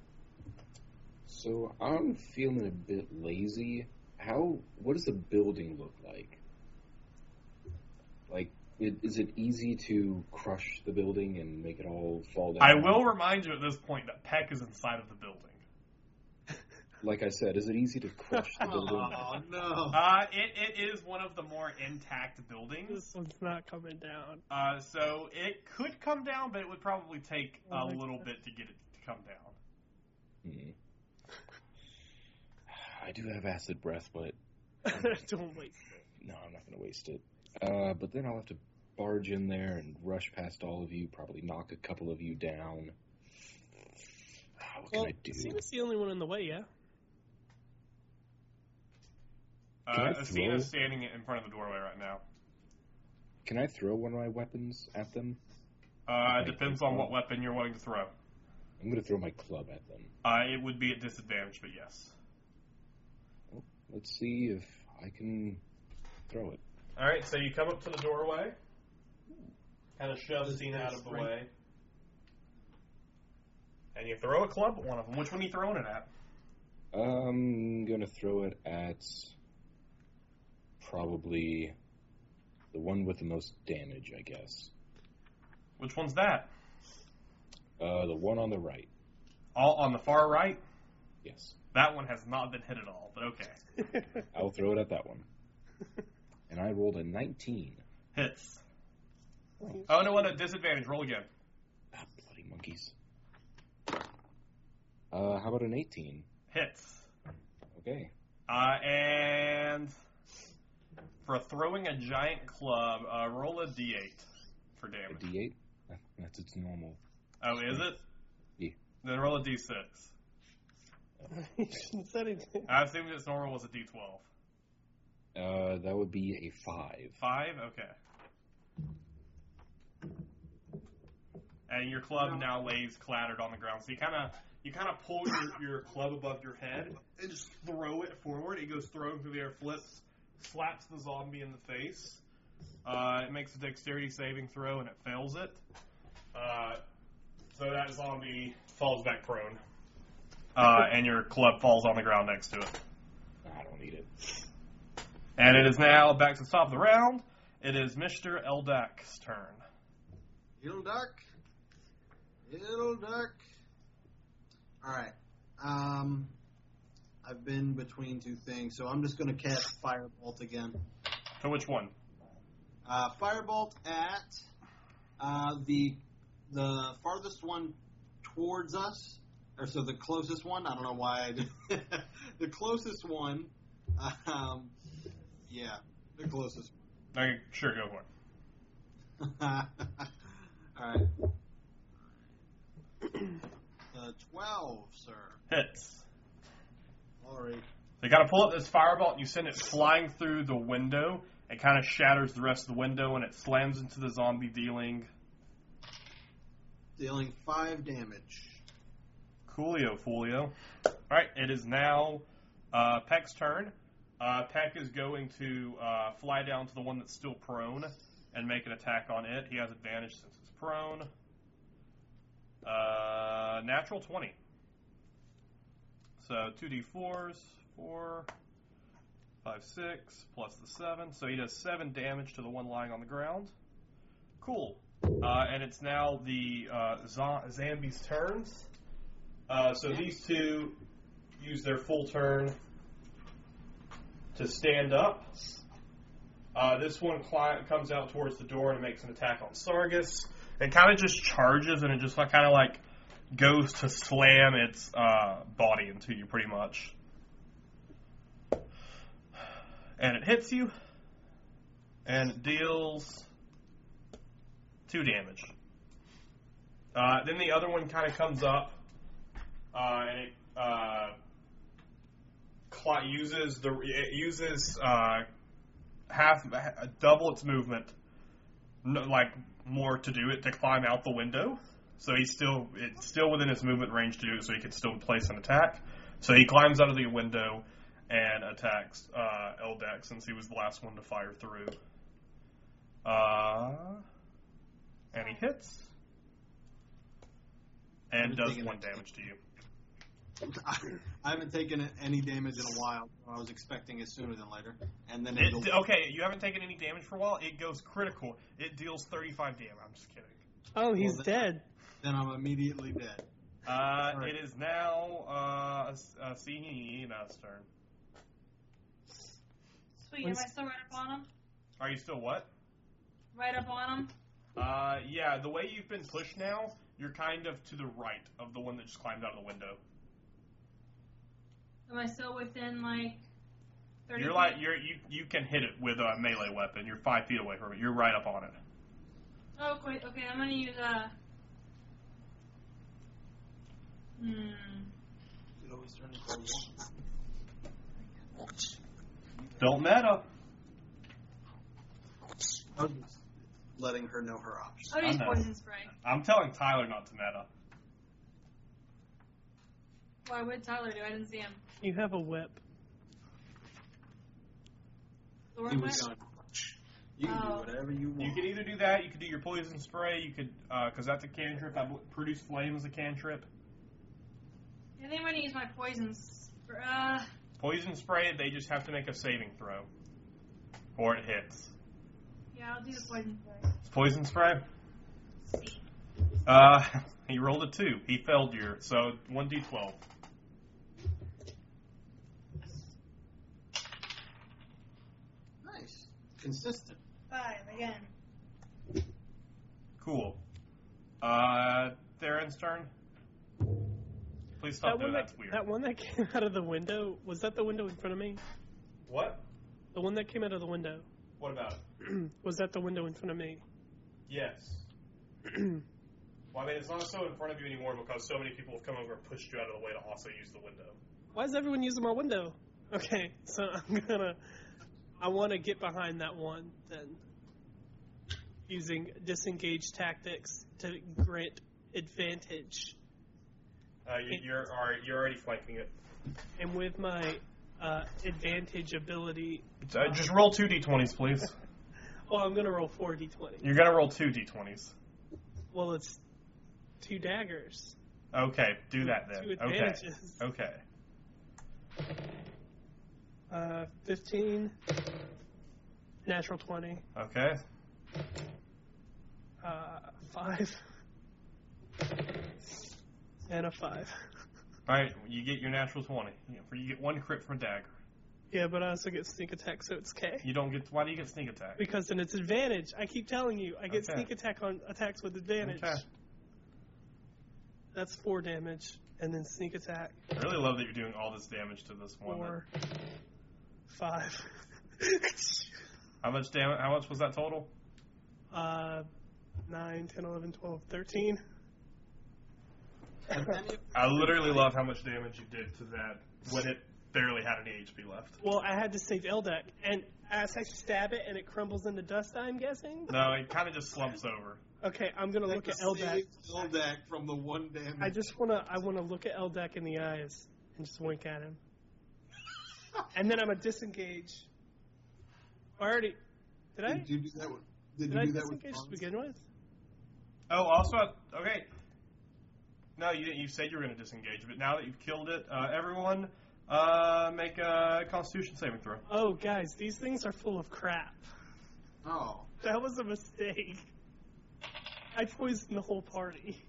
So I'm feeling a bit lazy. What does the building look like? Like, is it easy to crush the building and make it all fall down? I will remind you at this point that Peck is inside of the building. Like I said, is it easy to crush the building? Oh, no. It is one of the more intact buildings. This one's not coming down. So it could come down, but it would probably take a little bit to get it to come down. I do have acid breath, but... Don't waste it. No, I'm not going to waste it. But then I'll have to barge in there and rush past all of you, probably knock a couple of you down. What can I do? Athena's the only one in the way, yeah? Athena's standing in front of the doorway right now. Can I throw one of my weapons at them? It depends on what weapon you're wanting to throw. I'm going to throw my club at them. It would be at disadvantage, but yes. Well, let's see if I can throw it. Alright, so you come up to the doorway. Kind of shove Athena out of the way. And you throw a club at one of them. Which one are you throwing it at? I'm going to throw it at probably the one with the most damage, I guess. Which one's that? The one on the right. All on the far right? Yes. That one has not been hit at all, but okay. I'll throw it at that one. And I rolled a 19. Hits. Oh, no, what a disadvantage. Roll again. Ah, bloody monkeys. How about an 18? Hits. Okay. And for throwing a giant club, roll a d8 for damage. A d8? That's its normal. Oh, is it? Yeah. Then roll a d6. You shouldn't have said anything. I assumed its normal was a d12. That would be a 5. 5? Okay. And your club now lays clattered on the ground. So you kind of pull your club above your head and just throw it forward. It goes thrown through the air, flips, slaps the zombie in the face. It makes a dexterity saving throw and it fails it. So that zombie falls back prone. And your club falls on the ground next to it. I don't need it. And it is now back to the top of the round. It is Mr. Eldak's turn. Ildark. Alright. I've been between two things, so I'm just going to cast Firebolt again. So which one? Firebolt at the farthest one towards us. Or so the closest one. I don't know why I did. The closest one. Yeah, the closest one. Okay, sure, go for it. Alright. 12, sir. Hits. Alright. They got to pull up this firebolt and you send it flying through the window. It kind of shatters the rest of the window and it slams into the zombie, dealing 5 damage. Coolio, Folio. Alright, it is now Peck's turn. Peck is going to fly down to the one that's still prone and make an attack on it. He has advantage since it's prone. Natural 20. So 2d4s, 4, 5, 6, plus the 7. So he does 7 damage to the one lying on the ground. Cool. And it's now the Zambi's turns. So these two use their full turn to stand up. This one comes out towards the door and makes an attack on Sargus. It kind of just charges and it just kind of like goes to slam its body into you pretty much. And it hits you and it deals 2 damage. Then the other one kind of comes up and it uses double its movement, like more to do it to climb out the window. So it's still within his movement range to do it, so he can still place an attack. So he climbs out of the window and attacks Eldek since he was the last one to fire through. And he hits. And does 1 damage to you. I haven't taken any damage in a while. I was expecting it sooner than later. And then okay, you haven't taken any damage for a while. It goes critical. It deals 35 damage. I'm just kidding. Oh, he's dead. Then I'm immediately dead. It is now Sina's turn. Sweet, am I still right up on him? Are you still what? Right up on him? Yeah, the way you've been pushed now, you're kind of to the right of the one that just climbed out of the window. Am I still within, like, 30 You're like, you can hit it with a melee weapon. You're 5 feet away from it. You're right up on it. Oh, wait, okay, I'm gonna use, Don't meta. I was just letting her know her options. I'll use I know. poison spray. I'm telling Tyler not to meta. Why would Tyler do? I didn't see him. You have a whip. Thorn He whip? was going, you can do whatever you want. You could either do that, you could do your poison spray, you could, because that's a cantrip. That produce flame is a cantrip. I think I'm gonna use my poison spray. Poison spray, they just have to make a saving throw. Or it hits. Yeah, I'll do the poison spray. It's poison spray? See. He rolled a 2. He failed your, so 1d12. Nice. Consistent. 5 again. Cool. Theron's turn. Please stop doing that. That's weird. That one that came out of the window, was that the window in front of me? What? The one that came out of the window. What about it? Was that the window in front of me? Yes. Well, I mean, it's not so in front of you anymore because so many people have come over and pushed you out of the way to also use the window. Why is everyone using my window? Okay, so I want to get behind that one then. Using disengage tactics to grant advantage. You're already flanking it. And with my advantage ability... Just roll 2 d20s, please. Well, I'm going to roll 4 d20s. You're going to roll 2 d20s. Well, it's 2 daggers. Okay, do that then. 2 advantages. Okay. 15. Natural 20. Okay. 5. And a 5. Alright, you get your natural 20. You get 1 crit from a dagger. Yeah, but I also get sneak attack, so it's K. You don't get. Why do you get sneak attack? Because then it's advantage. I keep telling you, I get Okay. sneak attack on attacks with advantage. Okay. That's 4 damage, and then sneak attack. I really love that you're doing all this damage to this one. 4, 5. How much damage? How much was that total? 9, 10, 11, 12, 13. I literally love how much damage you did to that when it barely had any HP left. Well, I had to save Eldek, and as I stab it and it crumbles into dust, I'm guessing? No, it kind of just slumps over. Okay, I'm going to look at Eldek. Eldek from the 1 damage. I want to look at Eldek in the eyes and just wink at him. And then I'm going to disengage. Already, did I? Did you do that with? Did Did I you do that with? disengage to begin with? Oh, also, okay. No, you didn't. You said you were going to disengage, but now that you've killed it, everyone make a Constitution saving throw. Oh, guys, these things are full of crap. Oh. That was a mistake. I poisoned the whole party.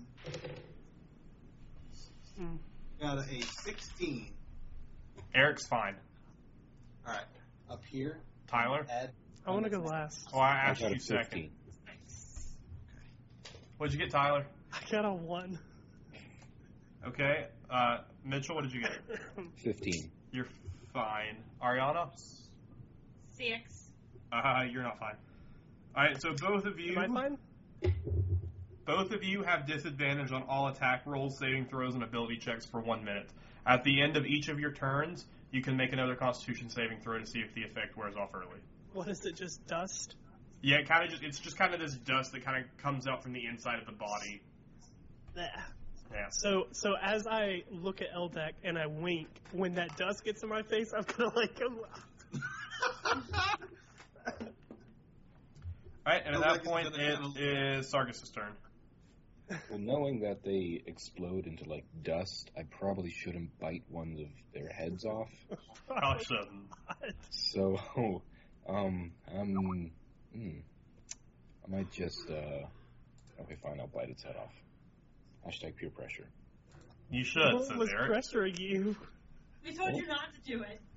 Got a 16. Eric's fine. All right. Up here. Tyler? Add. I want to go last. Oh, I I asked got a you second. 15. What'd you get, Tyler? I got a 1. Okay. Mitchell, what did you get? 15. You're fine. Ariana? 6. You're not fine. Alright, so both of you... Am I fine? Both of you have disadvantage on all attack rolls, saving throws, and ability checks for 1 minute. At the end of each of your turns, you can make another Constitution saving throw to see if the effect wears off early. What is it, just dust? Yeah, it's just kind of this dust that kind of comes out from the inside of the body. Blech. Yeah. So as I look at Eldak and I wink, when that dust gets in my face, I'm gonna go. Alright, and at that Eldak is point, gonna it is Sargus' turn. Well, knowing that they explode into like dust, I probably shouldn't bite one of their heads off. Probably shouldn't. So, I might just, okay, fine, I'll bite its head off. Hashtag peer pressure. You should, What says was Eric. pressuring you? We told you not to do it.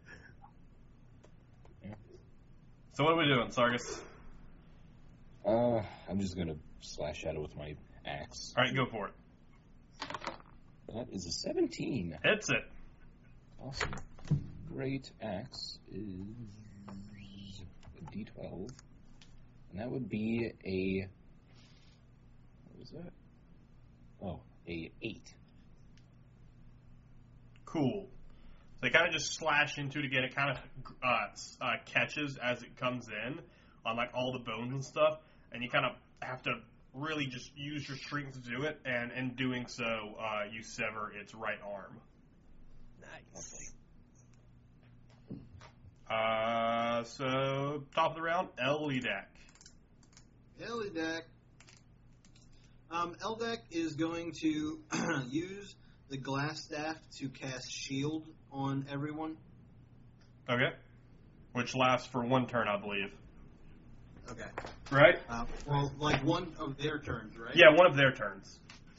So what are we doing, Sargus? I'm just gonna slash at it with my axe. Alright, go for it. That is a 17. Hits it. Awesome. Great axe is a D12. And that would be a... What was that? Oh, a 8. Cool. So they kind of just slash into it again. It kind of catches as it comes in on like all the bones and stuff, and you kind of have to really just use your strength to do it. And in doing so, you sever its right arm. Nice. So top of the round, Eldak. Eldak. Eldak is going to use the glass staff to cast shield on everyone. Okay. Which lasts for one turn, I believe. Okay. Right? Well, like one of their turns, right? Yeah, one of their turns.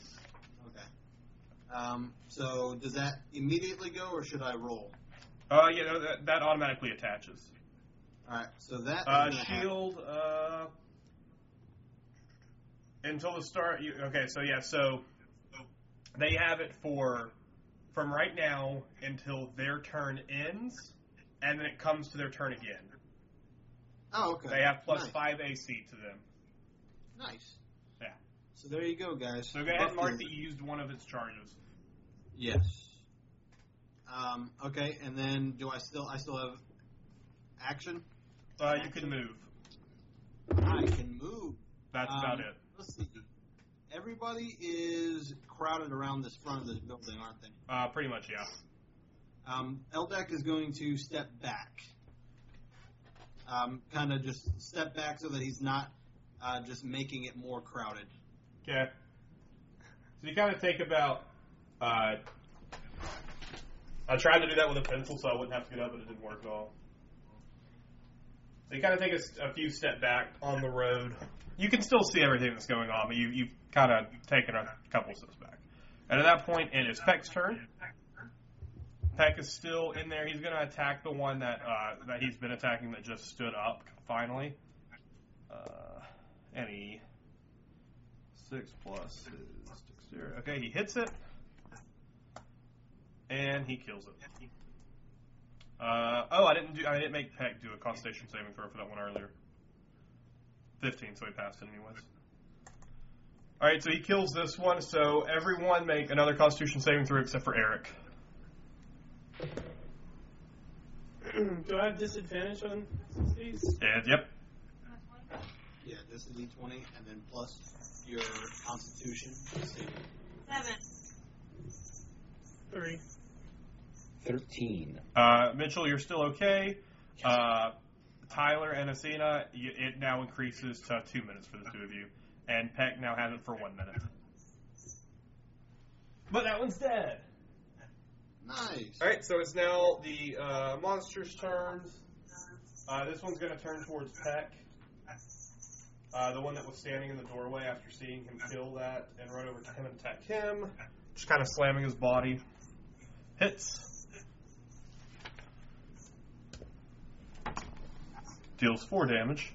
Okay. So does that immediately go, or should I roll? Yeah, no, that automatically attaches. All right. So that is gonna Shield, until the start. So they have it from right now until their turn ends, and then it comes to their turn again. Oh, okay. They have plus Nice. 5 AC to them. Nice. Yeah. So there you go, guys. So go ahead and mark Buff that you used one of its charges. Yes. Okay, and then I still have action? You can move. I can move. That's about it. Let's see. Everybody is crowded around this front of this building, aren't they? Pretty much, yeah. Eldak is going to step back. Kind of just step back so that he's not just making it more crowded. Okay. So you kind of take about. I tried to do that with a pencil so I wouldn't have to get up, but it didn't work at all. So you kind of take a few steps back on the road. You can still see everything that's going on, but you've kind of taken a couple steps back. And at that point, it is Peck's turn. Peck is still in there. He's going to attack the one that he's been attacking that just stood up, finally. Any 6 plus is dexterity. Okay, he hits it. And he kills it. I didn't make Peck do a Constitution saving throw for that one earlier. 15, so he passed it anyways. Alright, so he kills this one, so everyone make another Constitution saving throw except for Eric. Do I have disadvantage on these? And, yep. Yeah, just a D20, and then plus your Constitution. 7. 3. 13. Mitchell, you're still okay. Tyler and Asina, it now increases to 2 minutes for the two of you. And Peck now has it for 1 minute. But that one's dead. Nice. Alright, so it's now the monster's turns. This one's going to turn towards Peck. The one that was standing in the doorway after seeing him kill that, and run over to him and attack him. Just kind of slamming his body. Hits. Deals 4 damage.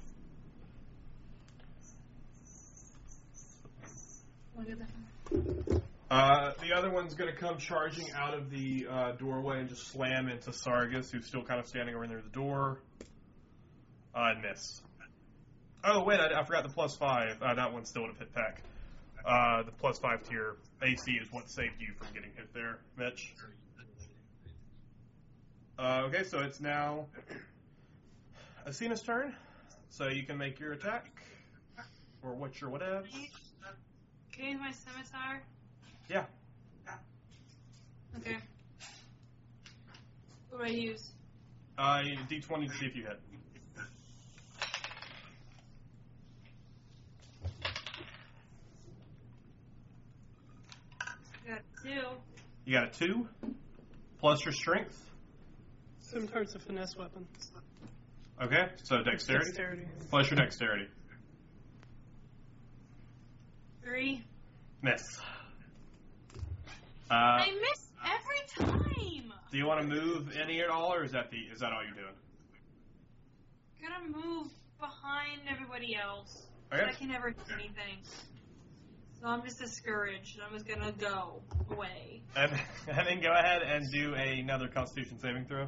The other one's going to come charging out of the doorway and just slam into Sargus, who's still kind of standing over near the door. And miss. Oh, wait, I forgot the plus 5. That one still would have hit Peck. The plus 5 tier AC is what saved you from getting hit there, Mitch. Okay, so it's now Asina's turn. So you can make your attack. Or what's your whatever. Can I use my scimitar? Yeah. Okay. What do I use? D20 to see if you hit. Got 2. You got a 2 plus your strength. Scimitar's a finesse weapon. Okay, so dexterity. Dexterity. Plus your dexterity. 3. Miss. I miss every time. Do you want to move any at all, or is that all you're doing? Gonna move behind everybody else. Okay. I can never do anything. So I'm just discouraged. I'm just gonna go away. And then go ahead and do another Constitution saving throw.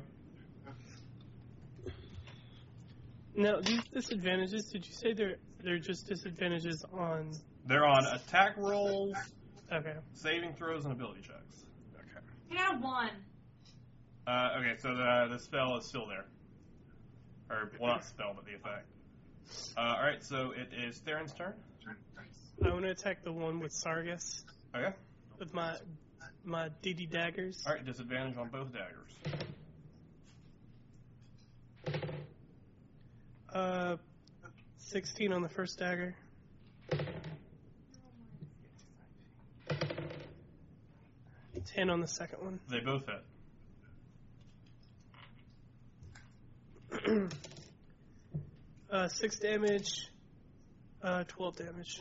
Now, these disadvantages, did you say they're just disadvantages on... They're on attack rolls, Okay. saving throws, and ability checks. Okay. I got 1. Okay, so the spell is still there. Or, well, not spell, but the effect. Alright, so it is Theron's turn. I want to attack the one with Sargus Okay. with my DD daggers. Alright, disadvantage on both daggers. 16 on the first dagger. 10 on the second one. They both hit. 6 damage, 12 damage.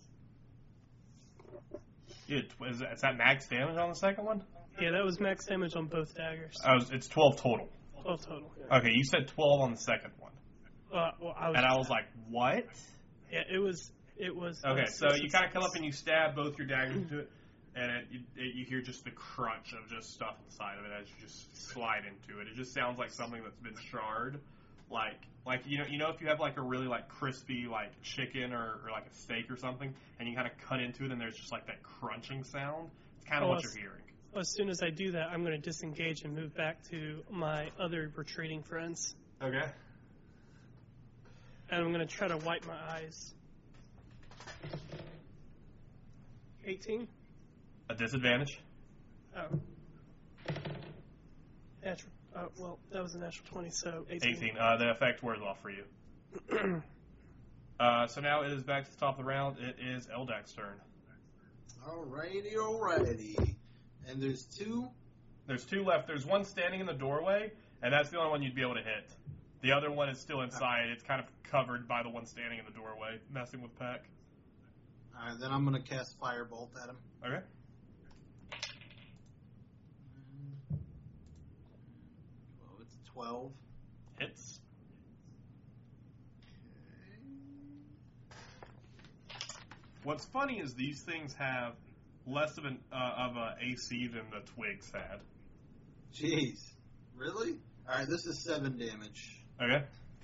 Is that max damage on the second one? Yeah, that was max damage on both daggers. It's 12 total. 12 total. Yeah. Okay, you said 12 on the second one. Well, I was like, what? Yeah, it was. Okay, so you kind of come up and you stab both your daggers into it, and you hear just the crunch of just stuff inside of it as you just slide into it. It just sounds like something that's been charred, like you know if you have like a really like crispy like chicken or like a steak or something, and you kind of cut into it and there's just like that crunching sound. It's kind of what you're hearing. As soon as I do that, I'm going to disengage and move back to my other retreating friends, Okay. and I'm going to try to wipe my eyes. 18. A disadvantage. Oh. Natural. Well, that was a natural 20, so 18. 18. The effect wears off for you. So now it is back to the top of the round. It is Eldak's turn. Alrighty. And there's 2. There's 2 left. There's one standing in the doorway, and that's the only one you'd be able to hit. The other one is still inside. It's kind of covered by the one standing in the doorway, messing with Peck. Alright, then I'm going to cast Firebolt at him. Okay. Well, it's 12. Hits. What's funny is these things have less of an AC than the twigs had. Jeez. Really? Alright, this is 7 damage. Okay.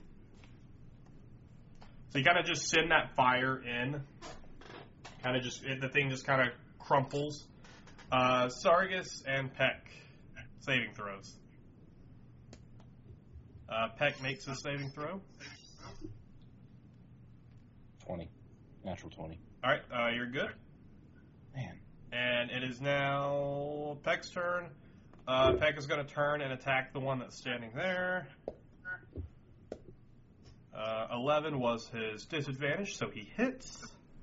So you kind of just send that fire in. Kind of just, the thing just kind of crumples. Sargus and Peck, saving throws. Peck makes a saving throw. 20. Natural 20. Alright, you're good. Man. And it is now Peck's turn. Peck is going to turn and attack the one that's standing there. 11 was his disadvantage, so he hits.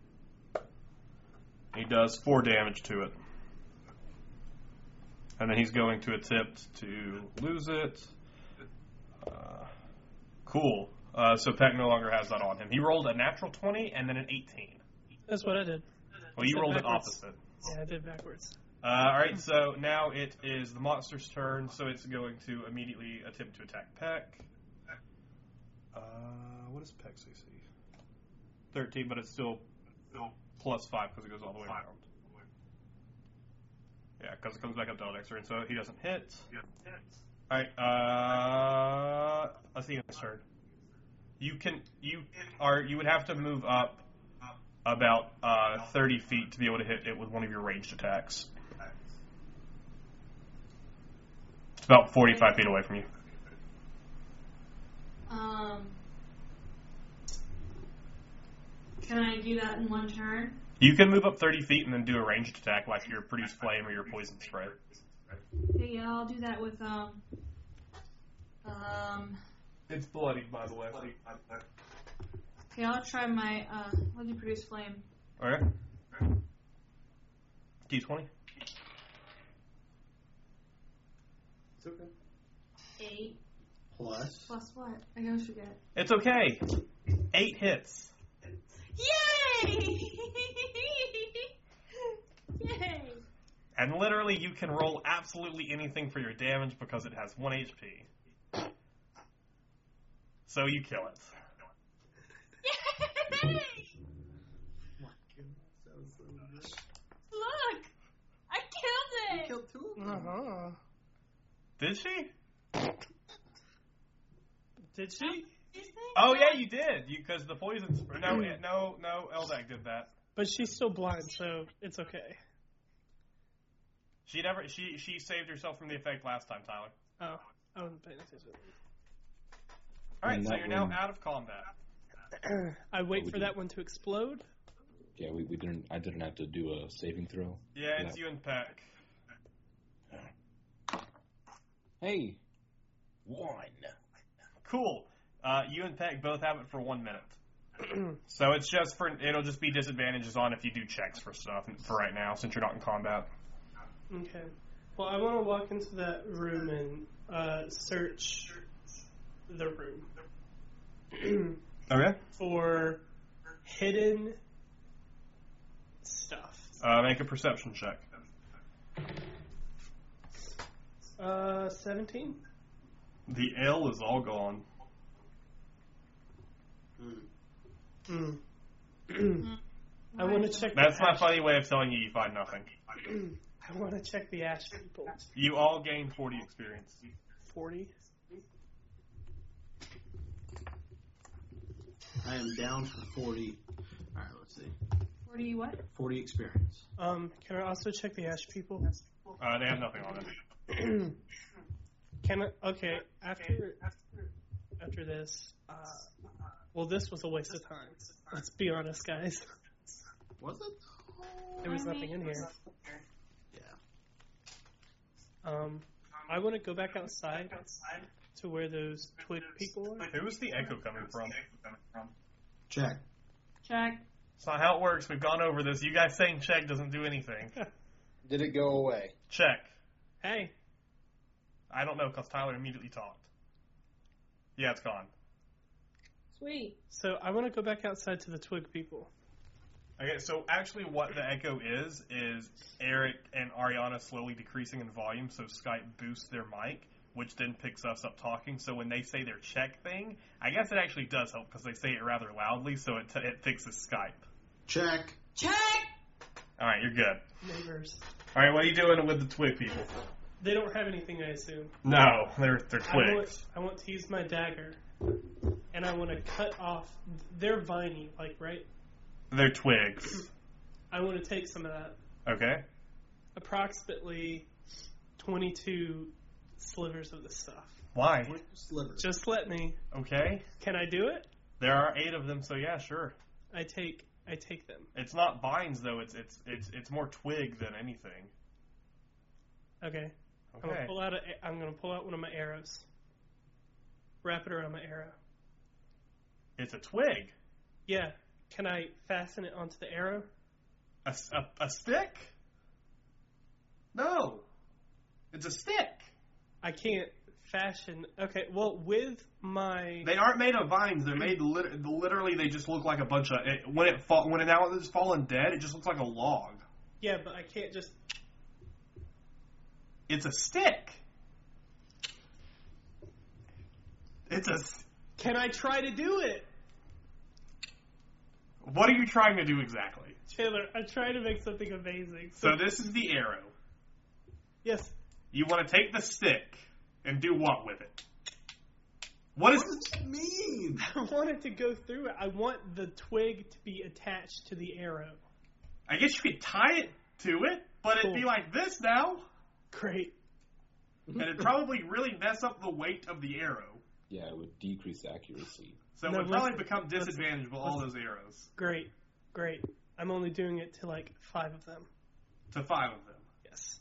He does 4 damage to it. And then he's going to attempt to lose it. Cool. So Peck no longer has that on him. He rolled a natural 20 and then an 18. That's what I did. Well, you rolled backwards. it opposite. Yeah, I did backwards. Alright, so now it is the monster's turn, so it's going to immediately attempt to attack Peck. What is Peck's AC? 13, but it's still plus 5 because it goes all the way around. Yeah, because it comes back up to Eldak's turn, so he doesn't hit. Alright, let's see his turn. You would have to move up about 30 feet to be able to hit it with one of your ranged attacks. It's about 45 feet away from you. Can I do that in one turn? You can move up 30 feet and then do a ranged attack like your Produce Flame or your Poison Spray. Okay, yeah, I'll do that with It's bloody, by the way. Okay, I'll try my let me Produce Flame. Okay. D20. It's okay. 8 Plus. plus what? I always forget. It's okay. 8 hits. Yay! Yay! And literally, you can roll absolutely anything for your damage because it has 1 HP. So you kill it. Yay! Look! I killed it! Killed 2 of them. Uh-huh. Did she? Did she? You think? Oh yeah, you did. Because the poison spray. No, Eldak did that. But she's still blind, so it's okay. She saved herself from the effect last time, Tyler. Oh, I wasn't paying attention. All right, And so that you're now one- out of combat. I wait we for did. that one to explode. Yeah, we didn't. I didn't have to do a saving throw. Yeah, it's you and Peck. Hey, 1. Cool. You and Peck both have it for 1 minute. So it's just it'll just be disadvantages on if you do checks for stuff for right now since you're not in combat. Okay. Well, I want to walk into that room and search the room Okay. for hidden stuff. Make a perception check. 17? The ale is all gone. Mm. I want to check. That's the my ash- funny way of telling you find nothing. I want to check the ash people. You all gain 40 experience. 40. I am down for 40. All right, let's see. 40 what? 40 experience. Can I also check the ash people? They have nothing on it. Can I? Okay. After this. Well, this was a waste of time. Let's be honest, guys. Was it? There was nothing in here. Yeah. Uh, I want to go back outside to where those twig people are. Who is the echo coming from? Check. Check. It's not how it works. We've gone over this. You guys saying check doesn't do anything. Did it go away? Check. Hey, I don't know because Tyler immediately talked. Yeah, it's gone. Sweet. so I want to go back outside to the twig people. Okay, so actually what the echo is Eric and Ariana slowly decreasing in volume, so Skype boosts their mic, which then picks us up talking. So when they say their check thing, I guess it actually does help because they say it rather loudly, so it fixes Skype. Check. Check! Alright, you're good. Neighbors. Alright, what are you doing with the twig people? They don't have anything, I assume. No, they're twigs. I want to use my dagger, and I want to cut off. They're viney, like, right? They're twigs. I want to take some of that. Okay. Approximately 22 slivers of the stuff. Why? Slivers. Just let me. Okay. Can I do it? There are 8 of them, so yeah, sure. I take them. It's not vines though. It's more twig than anything. Okay. Okay. I'm gonna pull out one of my arrows. Wrap it around my arrow. It's a twig. Yeah. Can I fasten it onto the arrow? A stick? No. It's a stick. I can't fashion. Okay. Well, with my. They aren't made of vines. They're made literally. They just look like a bunch of when it now is fallen dead. It just looks like a log. Yeah, but I can't just. It's a stick. Can I try to do it? What are you trying to do exactly? Chandler, I'm trying to make something amazing. So this is the arrow. Yes. You want to take the stick and do what with it? What What does that mean? I want it to go through it. I want the twig to be attached to the arrow. I guess you could tie it to it, but it'd be Cool. like this now, Great. and it'd probably really mess up the weight of the arrow. Yeah, it would decrease accuracy. So it No, would probably listen, become disadvantageable, all those arrows. Great. I'm only doing it to, like, 5 of them. To 5 of them. Yes.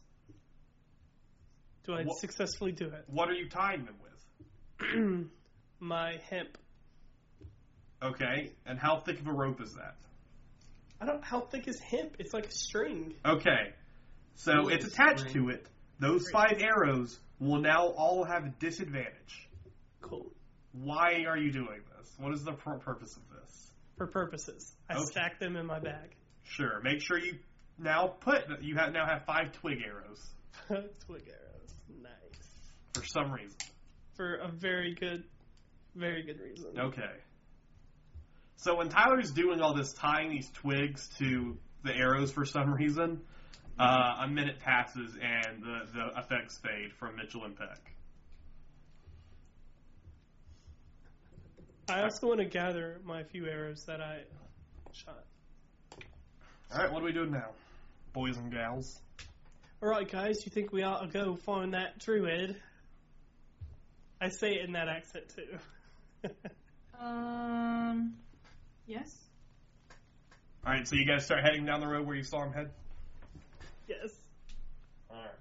Do I successfully do it? What are you tying them with? My hemp. Okay, and how thick of a rope is that? How thick is hemp? It's like a string. Okay, so it's attached to it. Those 5 arrows will now all have a disadvantage. Cool. Why are you doing this? What is the purpose of this? For purposes. I stack them in my bag. Sure. Make sure you now have 5 twig arrows. Twig arrows. Nice. For some reason. For a very good reason. Okay. So when Tyler's doing all this, tying these twigs to the arrows for some reason, a minute passes and the effects fade from Mitchell and Peck. I also want to gather my few arrows that I shot. Alright, what are we doing now? Boys and gals? Alright, guys, you think we ought to go find that druid? I say it in that accent, too. Yes. Alright, so you guys start heading down the road where you saw him head? Yes. Alright.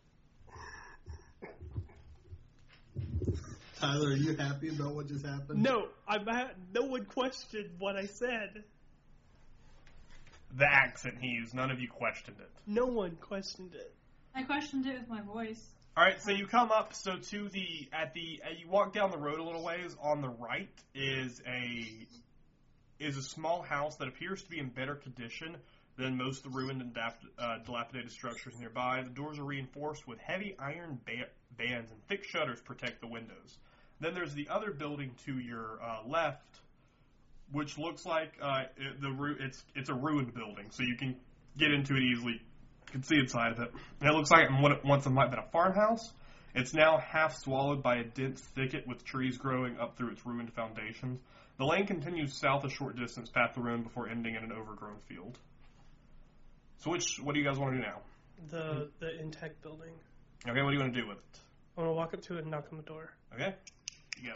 Tyler, are you happy about what just happened? No, no one questioned what I said. The accent he used, none of you questioned it. No one questioned it. I questioned it with my voice. Alright, so you come up, so you walk down the road a little ways, on the right is a small house that appears to be in better condition than most of the ruined and dilapidated structures nearby. The doors are reinforced with heavy iron bands and thick shutters protect the windows. Then there's the other building to your left, which looks like it's a ruined building, so you can get into it easily. You can see inside of it. And it looks like what once might have been a farmhouse. It's now half swallowed by a dense thicket with trees growing up through its ruined foundations. The lane continues south a short distance past the ruin before ending in an overgrown field. So what do you guys want to do now? The intact building. Okay, what do you want to do with it? I want to walk up to it and knock on the door. Okay, you go.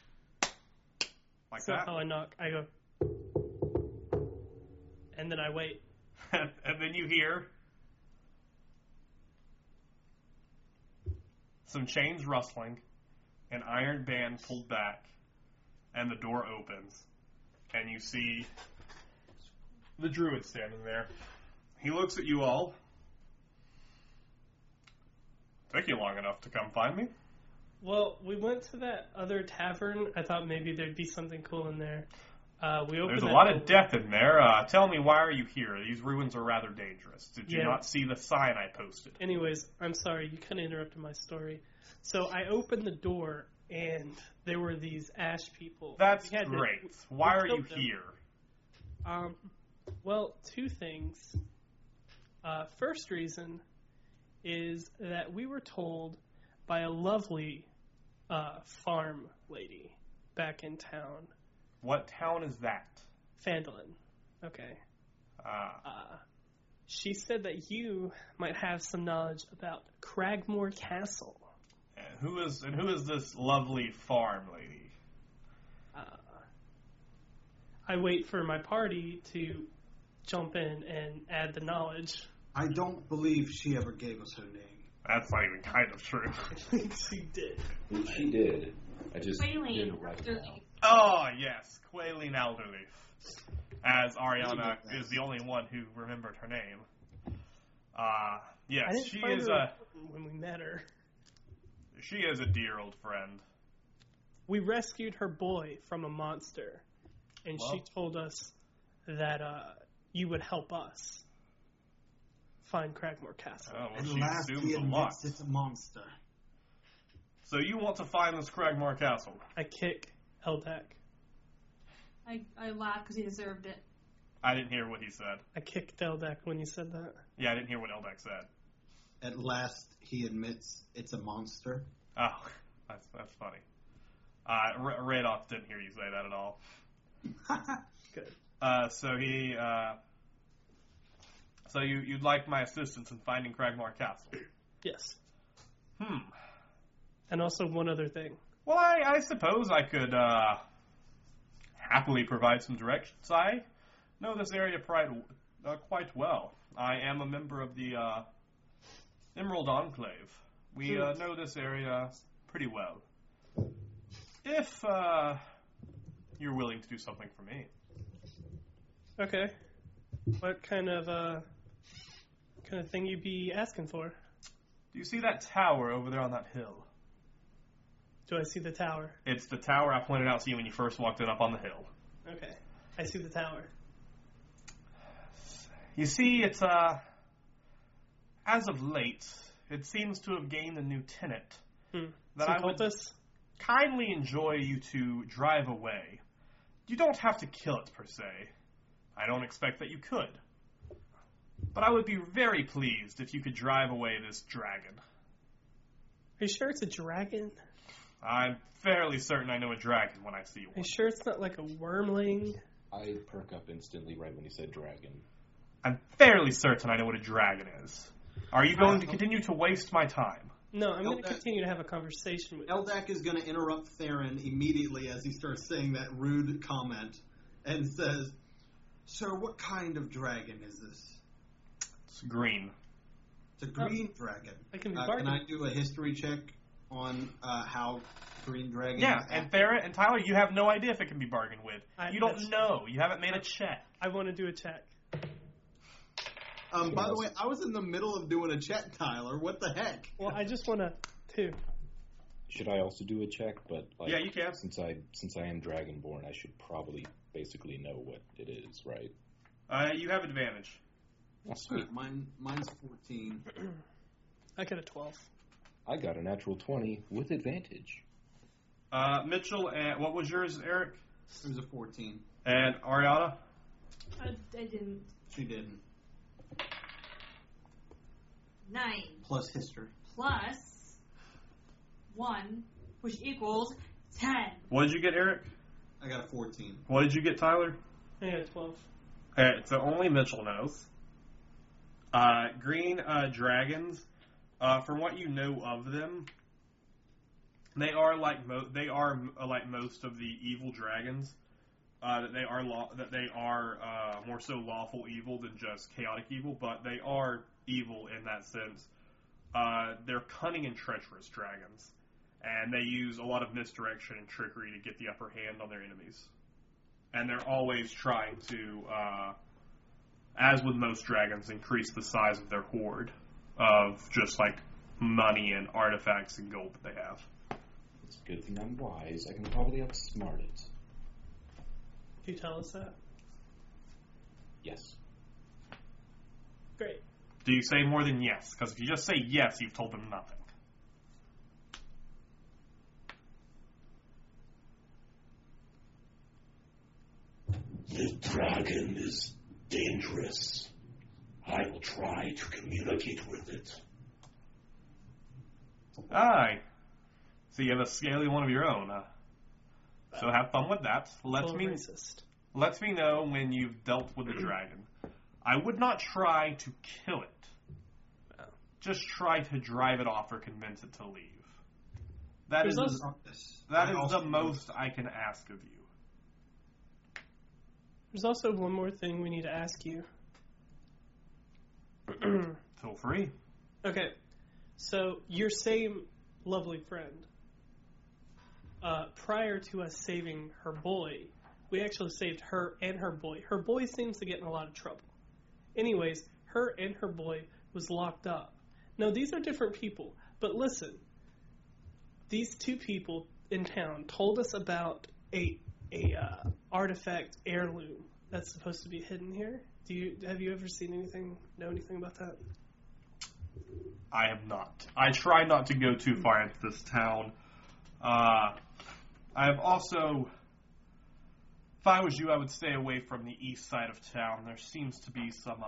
Like So that? how I knock, I go, and then I wait. And then you hear some chains rustling, an iron band pulled back, and the door opens. And you see the druid standing there. He looks at you all. Took you long enough to come find me? Well, we went to that other tavern. I thought maybe there'd be something cool in there. We opened. There's a lot of death in there. Tell me, why are you here? These ruins are rather dangerous. Did you not see the sign I posted? Anyways, I'm sorry. You kind of interrupted my story. So I opened the door, and there were these ash people. That's great. Why are you here? Well, 2 things. First reason is that we were told by a lovely farm lady back in town. What town is that? Phandalin. Okay. She said that you might have some knowledge about Cragmore Castle. And who is this lovely farm lady? I wait for my party to jump in and add the knowledge. I don't believe she ever gave us her name. That's not even kind of true. She did. She did. I just Quailing didn't write it down. Oh, yes. Quailing Alderleaf. As Ariana is the only one who remembered her name. Yes, I didn't she find is her when we met her. She is a dear old friend. We rescued her boy from a monster, and she told us that you would help us find Cragmore Castle. Oh, well, At she last assumes he a lot. admits it's a monster. So you want to find this Cragmore Castle? I kick Eldak. I laughed because he deserved it. I didn't hear what he said. I kicked Eldak when you said that. Yeah, I didn't hear what Eldak said. At last he admits it's a monster. Oh, that's funny. Radoff didn't hear you say that at all. Good. So you'd like my assistance in finding Cragmore Castle? Yes. Hmm. And also one other thing. Well, I suppose I could happily provide some directions. I know this area Quite well. I am a member of the Emerald Enclave. We know this area pretty well. If you're willing to do something for me. Okay. What kind of thing you'd be asking for? Do you see that tower over there on that hill? Do I see the tower? It's the tower I pointed out to you when you first walked in up on the hill. Okay. I see the tower. You see, it's, as of late, it seems to have gained a new tenant. That I would kindly enjoy you to drive away. You don't have to kill it, per se. I don't expect that you could. But I would be very pleased if you could drive away this dragon. Are you sure it's a dragon? I'm fairly certain I know a dragon when I see one. Are you sure it's not like a wormling? I perk up instantly right when he said dragon. I'm fairly certain I know what a dragon is. Are you going to continue to waste my time? No, I'm going to continue to have a conversation with you. Eldak is going to interrupt Theron immediately as he starts saying that rude comment and says, "Sir, what kind of dragon is this?" It's green. It's a green dragon. I can be Can I do a history check on how green dragons act? And Farrah and Tyler, you have no idea if it can be bargained with. You don't know. You haven't made a check. I want to do a check. By the way, I was in the middle of doing a check, Tyler. What the heck? Well, I just want to, too. Should I also do a check? But like, yeah, you can. Since I am Dragonborn, I should probably basically know what it is, right? You have advantage. Oh, sweet. Mine's 14. I got a 12. I got a natural 20 with advantage. Mitchell, and what was yours, Eric? It was a 14. And Ariana? I didn't. She didn't. 9 Plus history. plus 1, which equals 10. What did you get, Eric? I got a 14. What did you get, Tyler? I got a 12. So only Mitchell knows. Green dragons, from what you know of them, they are like most of the evil dragons. That they are more so lawful evil than just chaotic evil, but they are evil in that sense. They're cunning and treacherous dragons, and they use a lot of misdirection and trickery to get the upper hand on their enemies. And they're always trying to, as with most dragons, increase the size of their hoard of just like money and artifacts and gold that they have. It's a good thing I'm wise. I can probably outsmart it. Can you tell us that? Yes. Great. Do you say more than yes? Because if you just say yes, you've told them nothing. The dragon is dangerous. I will try to communicate with it. Aye. So you have a scaly one of your own, huh? So have fun with that. Let me know when you've dealt with the dragon. I would not try to kill it. No. Just try to drive it off or convince it to leave. That is the most I can ask of you. There's also one more thing we need to ask you. Feel free. Okay, so your same lovely friend, prior to us saving her boy, we actually saved her and her boy. Her boy seems to get in a lot of trouble. Anyways, her and her boy was locked up. Now, these are different people, but listen. These two people in town told us about a artifact heirloom that's supposed to be hidden here. Have you ever know anything about that? I have not. I try not to go too far into this town. I have also, if I was you, I would stay away from the east side of town. There seems to be some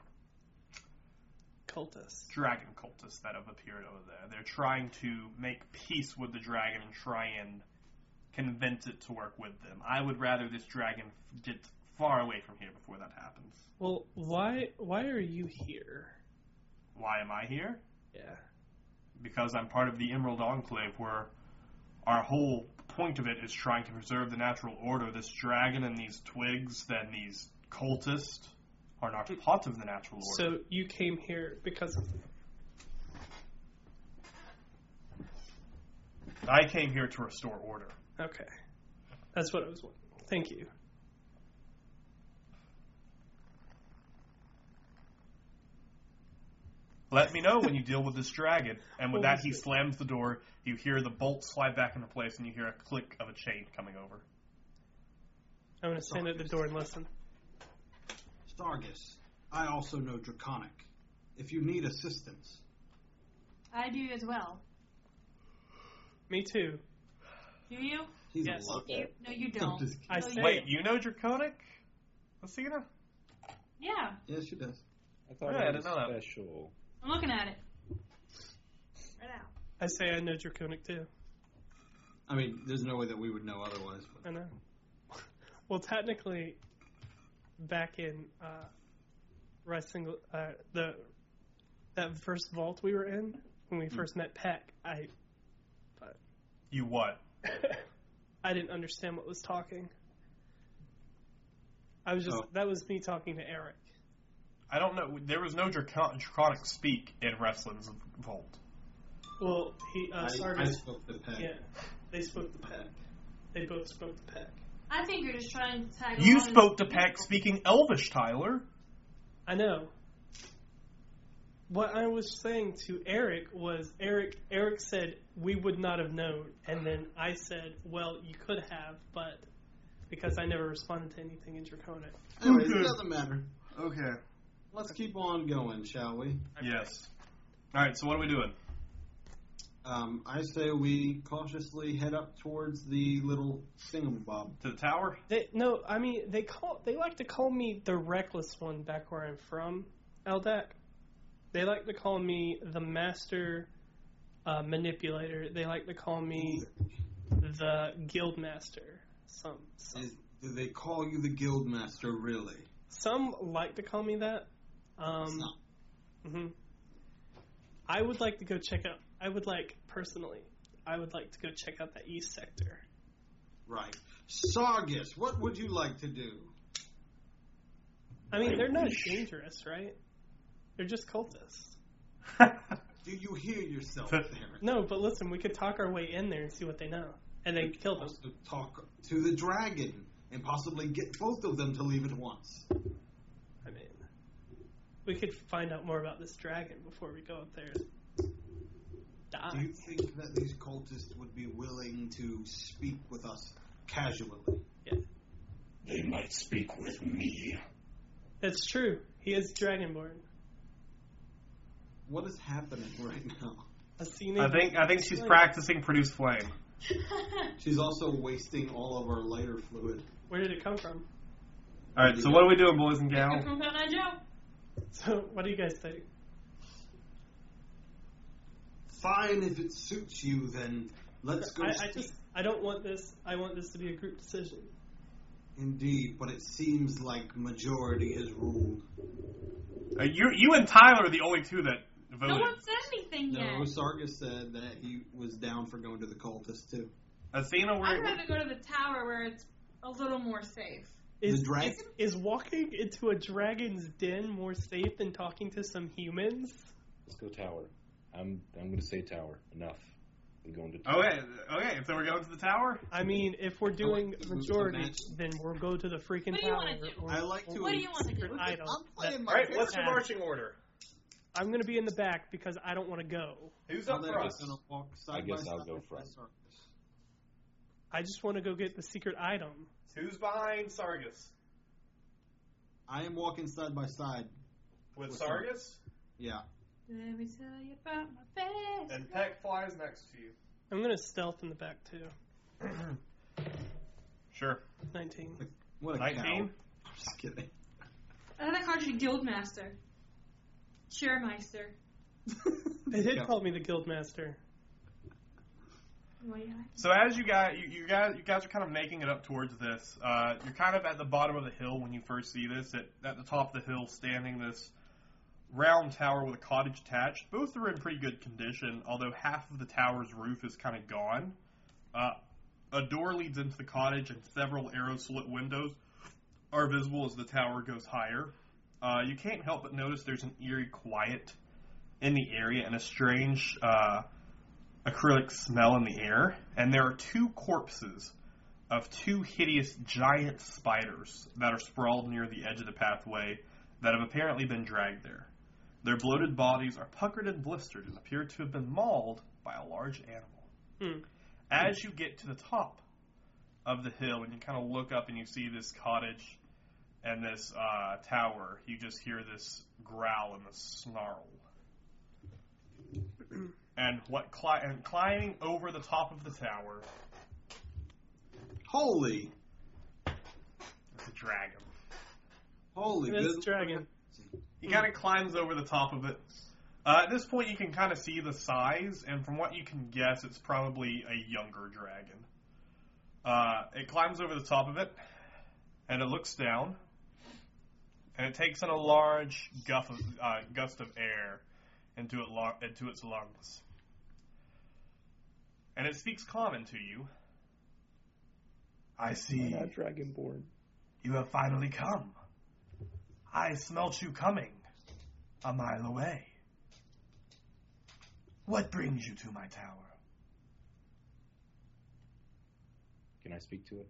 cultists, dragon cultists that have appeared over there. They're trying to make peace with the dragon and try and convince it to work with them. I would rather this dragon get far away from here before that happens. Well, why are you here? Why am I here? Yeah. Because I'm part of the Emerald Enclave, where our whole point of it is trying to preserve the natural order. This dragon and these twigs and these cultists are not part of the natural order. So you came here because of... I came here to restore order. Okay. That's what I was wondering. Thank you. Let me know when you deal with this dragon. And with What that, was he it? slams the door. You hear the bolt slide back into place, and you hear a click of a chain coming over. I'm going to stand at the door and listen. Stargus, I also know Draconic. If you need assistance. I do as well. Me too. Do you? He's Yes. a love You, no, you don't. just I No, say you Wait, don't. you know Draconic? Athena? Yeah, Yeah, she does. I thought Yeah, I it was didn't know that. special. I'm looking at it. Right now. I say I know Draconic too. I mean, there's no way that we would know otherwise. But. I know. Well, technically, back in wrestling, that first vault we were in when we first met Peck, You what? I didn't understand what was talking. I was just that was me talking to Eric. I don't know. There was no Draconic speak in Wrestling's Vault. Well, I Sargus, spoke to Peck. yeah, they spoke to Peck. They both spoke to Peck. I think you're just trying to tag You along spoke to and- Peck speaking Elvish, Tyler. I know. What I was saying to Eric was Eric said we would not have known, and then I said, well, you could have, but because I never responded to anything in Draconic. Anyways, it doesn't matter. Okay. Let's keep on going, shall we? Yes. All right. So what are we doing? I say we cautiously head up towards the little thingamabob. To the tower? They like to call me the reckless one back where I'm from, Eldak. They like to call me the master manipulator. They like to call me the guild master. Some Do they call you the guild master, really? some like to call me that. It's not. hmm I would like to go check out. I would like to go check out that east sector. Right. Sargus, what would you like to do? I mean, they're not dangerous, right? They're just cultists. Do you hear yourself, But- Aaron? No, but listen, we could talk our way in there and see what they know, and then kill them. Also talk to the dragon and possibly get both of them to leave at once. I mean, we could find out more about this dragon before we go up there and Do die. you think that these cultists would be willing to speak with us casually? They might speak with me. That's true. He is dragonborn. What is happening right now? I think she's practicing produce flame. She's also wasting all of our lighter fluid. Where did it come from? All right. So what are we doing, boys and gals? From Fat Joe. So, what do you guys think? Fine, if it suits you, then let's go. I don't want this. I want this to be a group decision. Indeed, but it seems like majority has ruled. You and Tyler are the only two that voted. No one said anything No, yet. Sargus said that he was down for going to the cultists too. Athena, I'd where? rather go to the tower where it's a little more safe. Is, dragon? is walking into a dragon's den more safe than talking to some humans? Let's go tower. I'm going to say tower. Enough. I'm going to tower. Okay. So we're going to the tower. I mean, if we're doing to majority, imagine. then we'll go to the freaking What do you tower. wanna do? or- I like to. or What do you want to do? secret item. I'm playing my All right. What's your character. marching order? I'm going to be in the back because I don't want to go. Who's I'm up then front? gonna walk side I guess by I'll side go with front. Sargus. I just want to go get the secret item. Who's behind Sargus? I am walking side by side. With With Sargus? Yeah. Let me tell you about my face. And Peck flies next to you. I'm going to stealth in the back too. Sure. 19. What a 19? cow. I'm just kidding. I thought I called you Guildmaster. Sharemeister. They did call me the guildmaster. Well, yeah. So as you guys are kind of making it up towards this. You're kind of at the bottom of the hill when you first see this. At the top of the hill, standing this round tower with a cottage attached. Both are in pretty good condition, although half of the tower's roof is kind of gone. A door leads into the cottage, and several arrow-slit windows are visible as the tower goes higher. you can't help but notice there's an eerie quiet in the area and a strange acrylic smell in the air. And there are 2 corpses of 2 hideous giant spiders that are sprawled near the edge of the pathway that have apparently been dragged there. Their bloated bodies are puckered and blistered and appear to have been mauled by a large animal. As you get to the top of the hill and you kind of look up and you see this cottage and this tower, you just hear this growl and this snarl. And climbing over the top of the tower, Holy. it's a dragon. Holy This goodness. dragon. He kind of climbs over the top of it. At this point, you can kind of see the size, and from what you can guess, it's probably a younger dragon. It climbs over the top of it, and it looks down, and it takes in a large gust of air into its lungs. And it speaks common to you. I see. Not dragonborn. You have finally come. I smelt you coming a mile away. What brings you to my tower? Can I speak to it?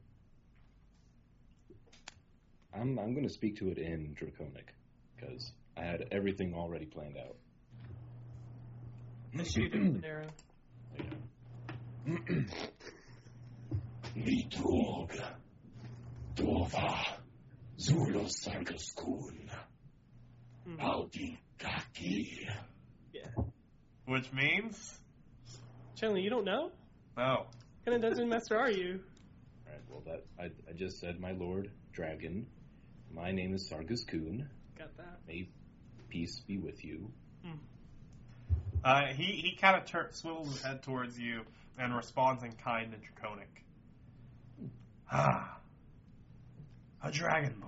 I'm going to speak to it in Draconic, because I had everything already planned out. I shoot him with an arrow. Nidrog, Dova, Zulu Sargaskun, Audi Kaki. Yeah. Which means? Chandler, you don't know? No. What kind of dungeon master are you? Alright, well, I just said, my lord, dragon. My name is Sargus Kun. Got that. May peace be with you. He kind of swivels his head towards you and responds in kind and Draconic. Ah, a dragonborn.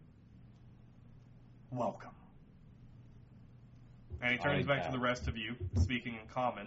Welcome. And he turns back to the rest of you, speaking in common.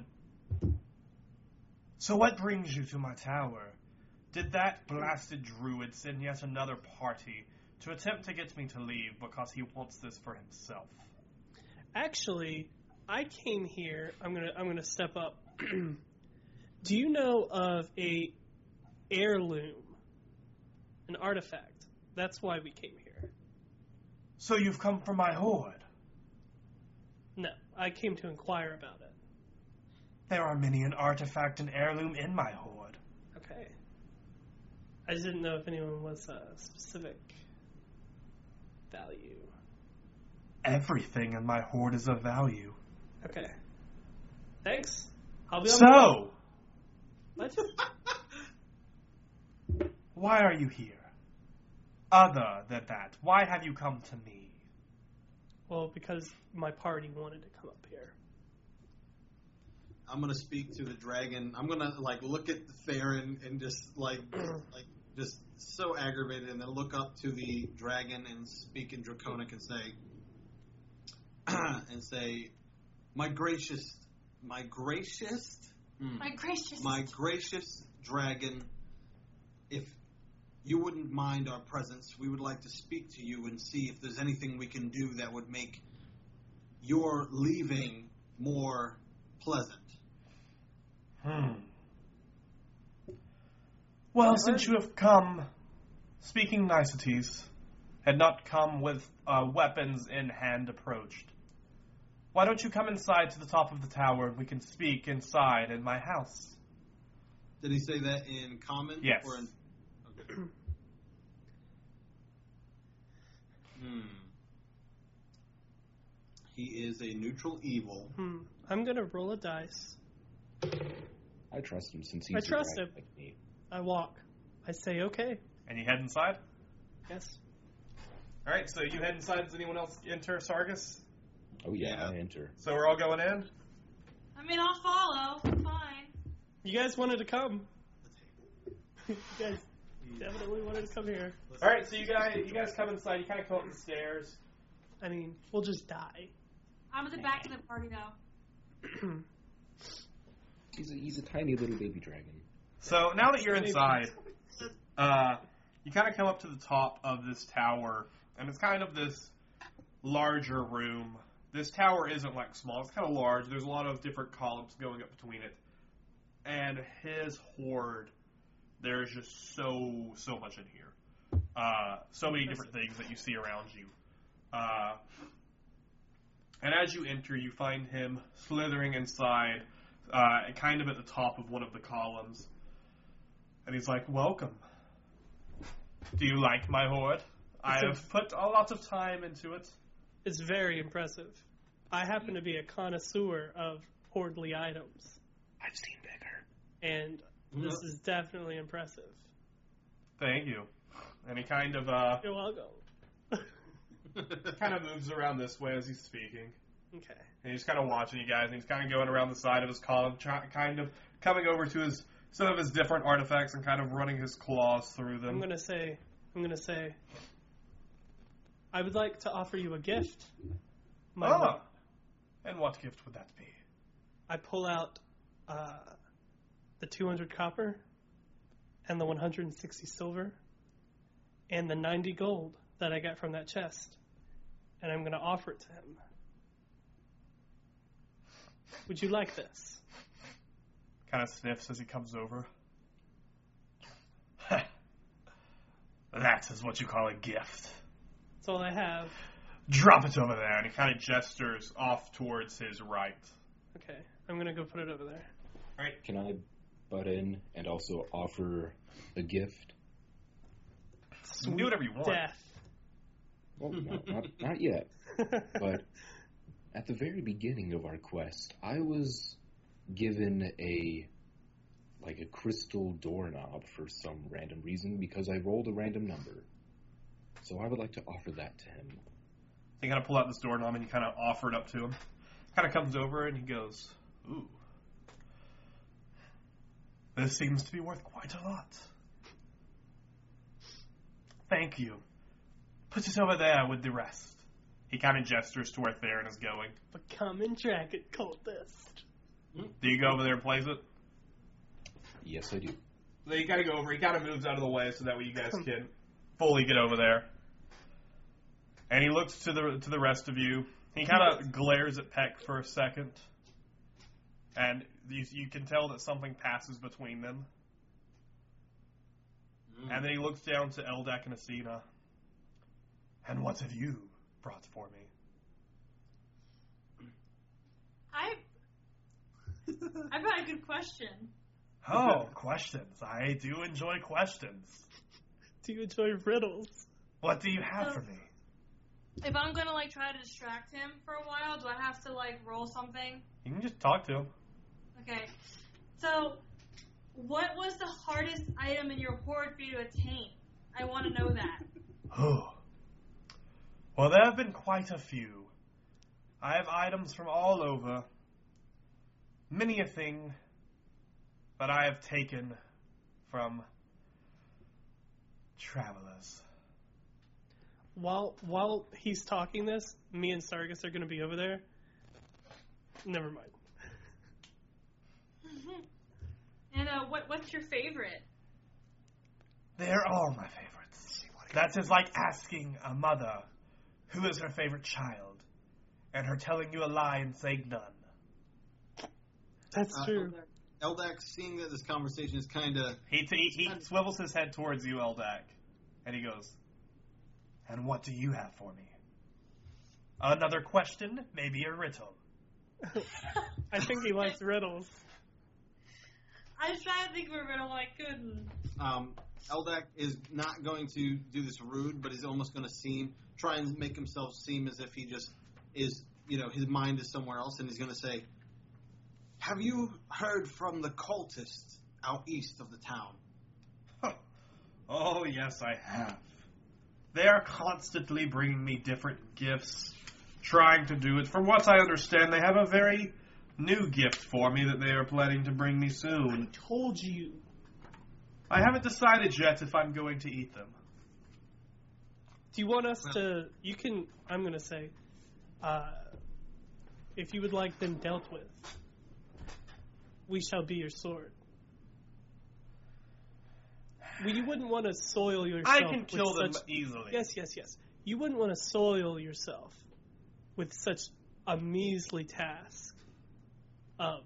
So what brings you to my tower? Did that blasted druid send yet another party to attempt to get me to leave because he wants this for himself? Actually, I came here. I'm gonna step up. Do you know of a heirloom, an artifact? That's why we came here. So you've come for my horde? No, I came to inquire about it. There are many an artifact and heirloom in my horde. Okay. I just didn't know if anyone was a specific value. Everything in my horde is of value. Okay. Thanks. I'll be on the way. So, What? why are you here? Other than that, why have you come to me? Well, because my party wanted to come up here. I'm gonna speak to the dragon. I'm gonna look at Theron and just just so aggravated, and then look up to the dragon and speak in Draconic and say, my gracious dragon, if you wouldn't mind our presence, we would like to speak to you and see if there's anything we can do that would make your leaving more pleasant. Well, since you have come, speaking niceties, had not come with weapons in hand approached, why don't you come inside to the top of the tower and we can speak inside in my house? Did he say that in common? Yes. Or in, okay. He is a neutral evil. I'm gonna roll a dice. I trust him since he's I trust a dragon him. like me. I walk. I say, okay. And you head inside? Yes. Alright, so you head inside. Does anyone else enter Sargus? Oh yeah, Yeah. I enter. So we're all going in? I mean, I'll follow. Fine. You guys wanted to come. You guys definitely wanted to come here. Alright, so you guys come inside. You kind of come up the stairs. I mean, we'll just die. I'm at the back of the party now. He's a tiny little baby dragon. So now that you're inside, you kind of come up to the top of this tower, and it's kind of this larger room. This tower isn't like small. It's kind of large. There's a lot of different columns going up between it. And his horde, there's just so much in here. So many different things that you see around you. And as you enter, you find him slithering inside, kind of at the top of one of the columns. And he's like, welcome. Do you like my horde? I have put a lot of time into it. It's very impressive. I happen to be a connoisseur of hordely items. I've seen bigger. And this is definitely impressive. Thank you. And he kind of, You're welcome. kind of moves around this way as he's speaking. Okay. And he's kind of watching you guys, and he's kind of going around the side of his column, kind of coming over to some of his different artifacts and kind of running his claws through them. I'm gonna say, I would like to offer you a gift. And what gift would that be? I pull out the 200 copper and the 160 silver and the 90 gold that I got from that chest, and I'm going to offer it to him. Would you like this? Kind of sniffs as he comes over. That is what you call a gift. That's all I have. Drop it over there, and he kind of gestures off towards his right. Okay, I'm going to go put it over there. Right. Can I butt in and also offer a gift? Do whatever you want. Death. Well, not yet. But at the very beginning of our quest, I was given a crystal doorknob for some random reason because I rolled a random number. So I would like to offer that to him. You kind of pull out this doorknob and you kind of offer it up to him. Kind of comes over and he goes, ooh. This seems to be worth quite a lot. Thank you. Put it over there with the rest. He kind of gestures to where Theron is going. Become and drag it, cultist. Do you go over there and place it? Yes, I do. So you kind of go over. He kind of moves out of the way so that way you guys can fully get over there. And he looks to the rest of you. He kind of glares at Peck for a second. And you can tell that something passes between them. And then he looks down to Eldak and Asina. And what have you brought for me? I've got a good question. Oh, questions. I do enjoy questions. Do you enjoy riddles? What do you have for me? If I'm gonna try to distract him for a while, do I have to roll something? You can just talk to him. Okay. So, what was the hardest item in your hoard for you to attain? I want to know that. Oh. Well, there have been quite a few. I have items from all over. Many a thing that I have taken from travelers. While he's talking this, me and Sargus are going to be over there. Never mind. And what's your favorite? They're all my favorites. That is like asking a mother who is her favorite child, and her telling you a lie and saying none. That's true. Eldak, seeing that this conversation is kind of... He swivels his head towards you, Eldak, and he goes, and what do you have for me? Another question? Maybe a riddle. I think he likes riddles. I was trying to think of a riddle, I couldn't. Eldak is not going to do this rude, but he's almost going to try and make himself seem as if he just is, his mind is somewhere else, and he's going to say, have you heard from the cultists out east of the town? Oh, yes, I have. They are constantly bringing me different gifts, trying to do it. From what I understand, they have a very new gift for me that they are planning to bring me soon. I told you. I haven't decided yet if I'm going to eat them. Do you want us to... I'm going to say, if you would like them dealt with, we shall be your sword. You wouldn't want to soil yourself. I can kill them easily. Yes. You wouldn't want to soil yourself with such a measly task of,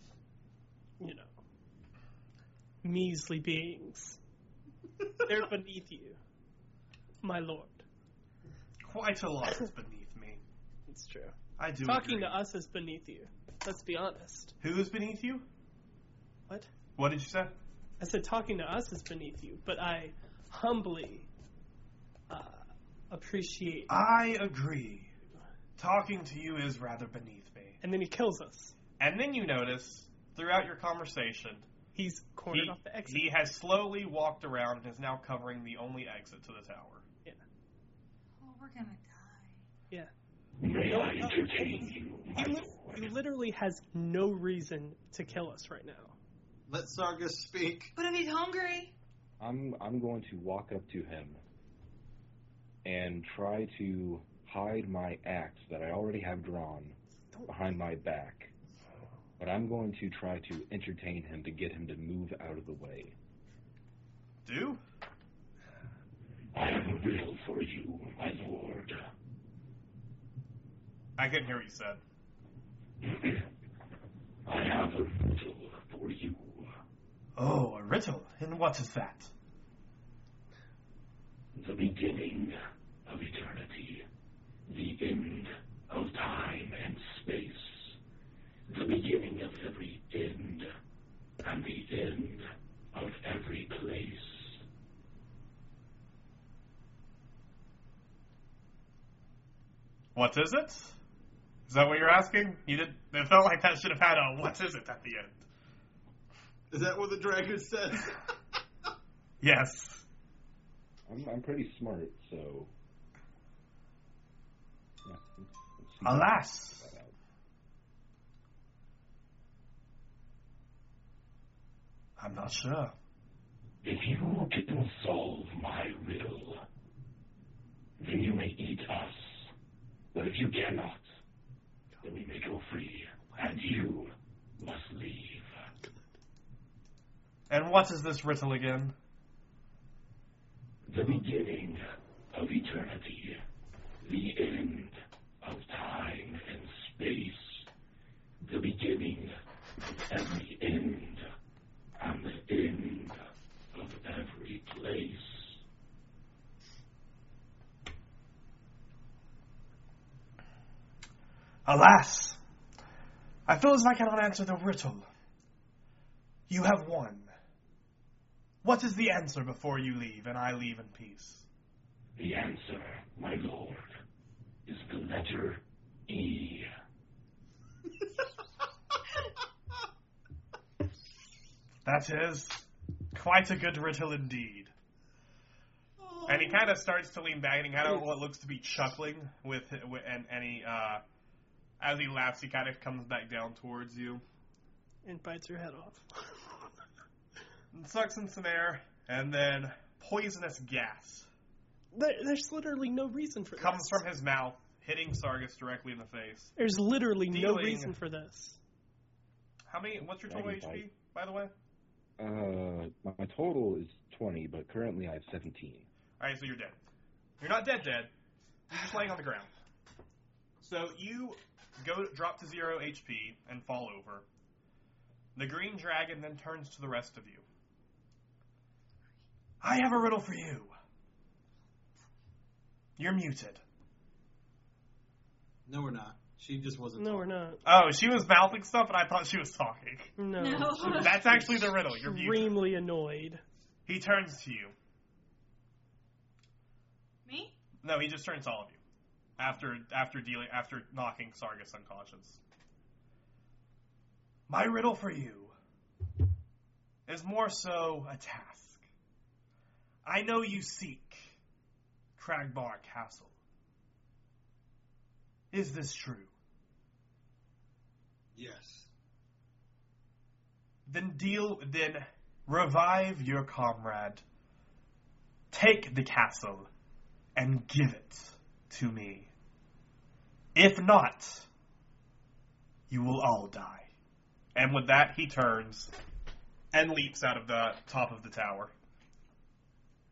measly beings. They're beneath you, my lord. Quite a lot is beneath me. It's true. I do Talking agree. to us is beneath you. Let's be honest. Who is beneath you? What? What did you say? I said talking to us is beneath you, but I humbly appreciate. I agree. Talking to you is rather beneath me. And then he kills us. And then you notice, throughout your conversation, He's cornered off the exit. he has slowly walked around and is now covering the only exit to the tower. Yeah. Oh, we're gonna die. Yeah. May I entertain you, my lord? He literally has no reason to kill us right now. Let Sargus speak. But if he's hungry, I'm going to walk up to him and try to hide my axe that I already have drawn behind my back. But I'm going to try to entertain him to get him to move out of the way. Do? I have a riddle for you, my lord. I couldn't hear what you said. I have a riddle for you. Oh, a riddle. And what is that? The beginning of eternity. The end of time and space. The beginning of every end. And the end of every place. What is it? Is that what you're asking? It felt like that should have had a what is it at the end. Is that what the dragon says? Yes. I'm pretty smart, so... Yeah, let's see. Alas. I'm not sure. If you can solve my riddle, then you may eat us. But if you cannot, then we may go free, and you must leave. And what is this riddle again? The beginning of eternity, the end of time and space, the beginning of every end, and the end of every place. Alas, I feel as if I cannot answer the riddle. You have won. What is the answer before you leave, and I leave in peace? The answer, my lord, is the letter E. That is quite a good riddle indeed. And he kind of starts to lean back, and he kind of what looks to be chuckling and he, as he laughs, he kind of comes back down towards you. And bites your head off. And sucks in some air, and then poisonous gas There's literally no reason for this. comes from his mouth, hitting Sargus directly in the face. There's literally no Dealing- reason for this. What's your total Dragon HP, bite. by the way? My total is 20, but currently I have 17. Alright, so you're dead. You're not dead. You're just laying on the ground. So you drop to 0 HP and fall over. The green dragon then turns to the rest of you. I have a riddle for you. You're muted. No, we're not. She just wasn't. No, we're not. Oh, she was mouthing stuff, and I thought she was talking. No. No. That's actually the riddle. You're muted. Extremely annoyed. He turns to you. me? No, he just turns to all of you. After knocking Sargus unconscious. My riddle for you is more so a task. I know you seek Cragbar Castle. Is this true? Yes. Then revive your comrade. Take the castle and give it to me. If not, you will all die. And with that, he turns and leaps out of the top of the tower.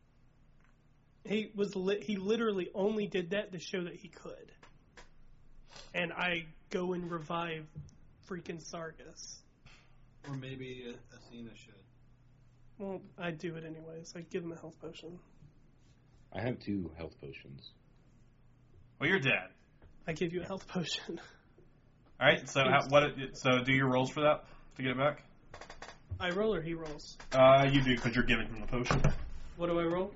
He literally only did that to show that he could. and I go and revive freaking Sargus. Or maybe Athena should. Well, I do it anyways. I give him a health potion. I have 2 health potions. Well, you're dead. I give you a health potion. All right. So So do your rolls for that to get it back. I roll or he rolls? You do because you're giving him the potion. What do I roll?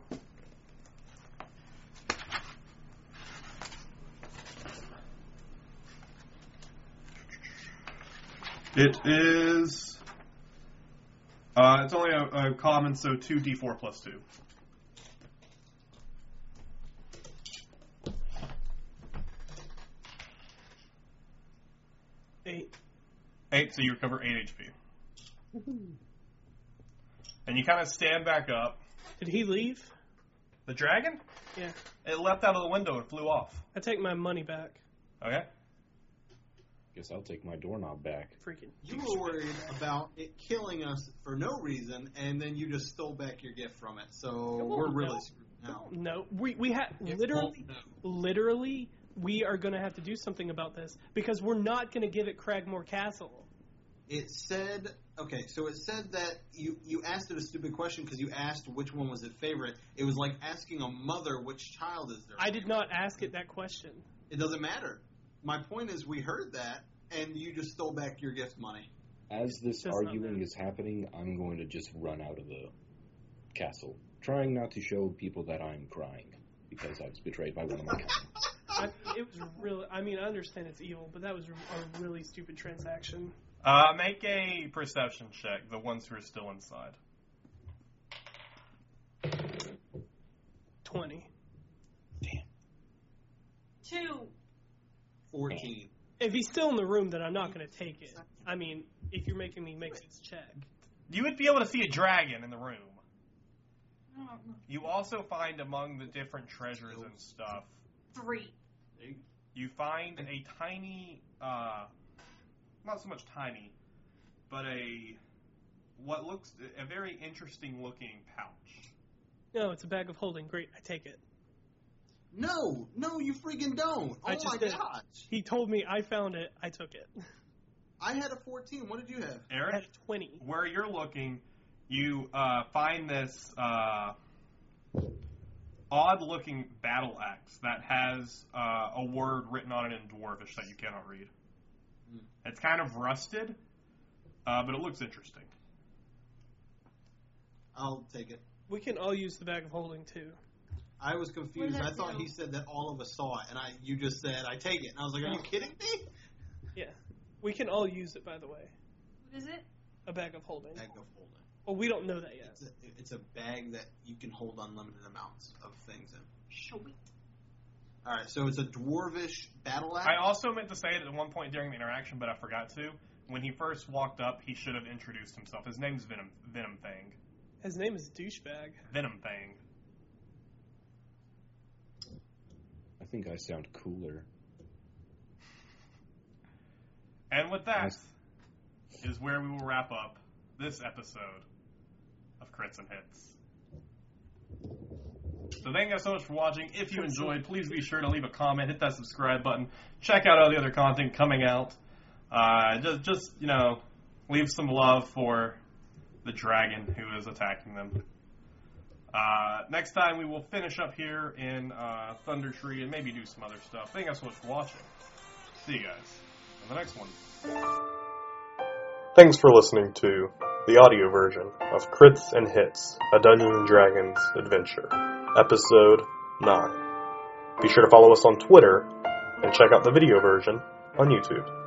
It is. It's only a common, so 2d4 plus 2. Eight, so you recover 8 HP. And you kind of stand back up. Did he leave? The dragon? Yeah. It leapt out of the window and flew off. I take my money back. Okay. Guess I'll take my doorknob back. Freaking. You were worried about it killing us for no reason, and then you just stole back your gift from it. So we're really screwed now. No, we have literally, we are going to have to do something about this because we're not going to give it Cragmore Castle. It said, okay, so it said that you asked it a stupid question because you asked which one was its favorite. It was like asking a mother which child is their favorite. I did not ask it that question. It doesn't matter. My point is we heard that, and you just stole back your gift money. As this arguing is happening, I'm going to just run out of the castle, trying not to show people that I'm crying because I was betrayed by one of my cousins. It was really, I mean, I understand it's evil, but that was a really stupid transaction. Make a perception check, the ones who are still inside. 20. Damn. 2. 14. If he's still in the room, then I'm not going to take it. I mean, if you're making me make this check. You would be able to see a dragon in the room. You also find among the different treasures and stuff. 3. You find a tiny, not so much tiny, but what looks a very interesting looking pouch. No, it's a bag of holding. Great, I take it. No, you freaking don't. I Oh my did. gosh. He told me, I found it, I took it. I had a 14. What did you have? I Eric, had a 20. where you're looking, you find this odd-looking battle axe that has a word written on it in Dwarvish that you cannot read. It's kind of rusted, but it looks interesting. I'll take it. We can all use the bag of holding, too. I was confused. What I does that thought do? he said that all of us saw it, and you just said, I take it. And I was like, are you kidding me? Yeah. We can all use it, by the way. What is it? A bag of holding. Bag of holding. Well, we don't know that yet. It's a bag that you can hold unlimited amounts of things in. Sweet. All right, so it's a dwarvish battle axe. I also meant to say it at one point during the interaction, but I forgot to. When he first walked up, he should have introduced himself. His name's Venom Fang. His name is Douchebag. Venom Fang. I think I sound cooler. And with that is where we will wrap up this episode of Crits and Hits. So thank you guys so much for watching. If you enjoyed, please be sure to leave a comment, hit that subscribe button, check out all the other content coming out. Just leave some love for the dragon who is attacking them. Next time we will finish up here in Thunder Tree and maybe do some other stuff. Thank you guys so much for watching. See you guys in the next one. Thanks for listening to the audio version of Crits and Hits, a Dungeons & Dragons adventure, Episode 9. Be sure to follow us on Twitter and check out the video version on YouTube.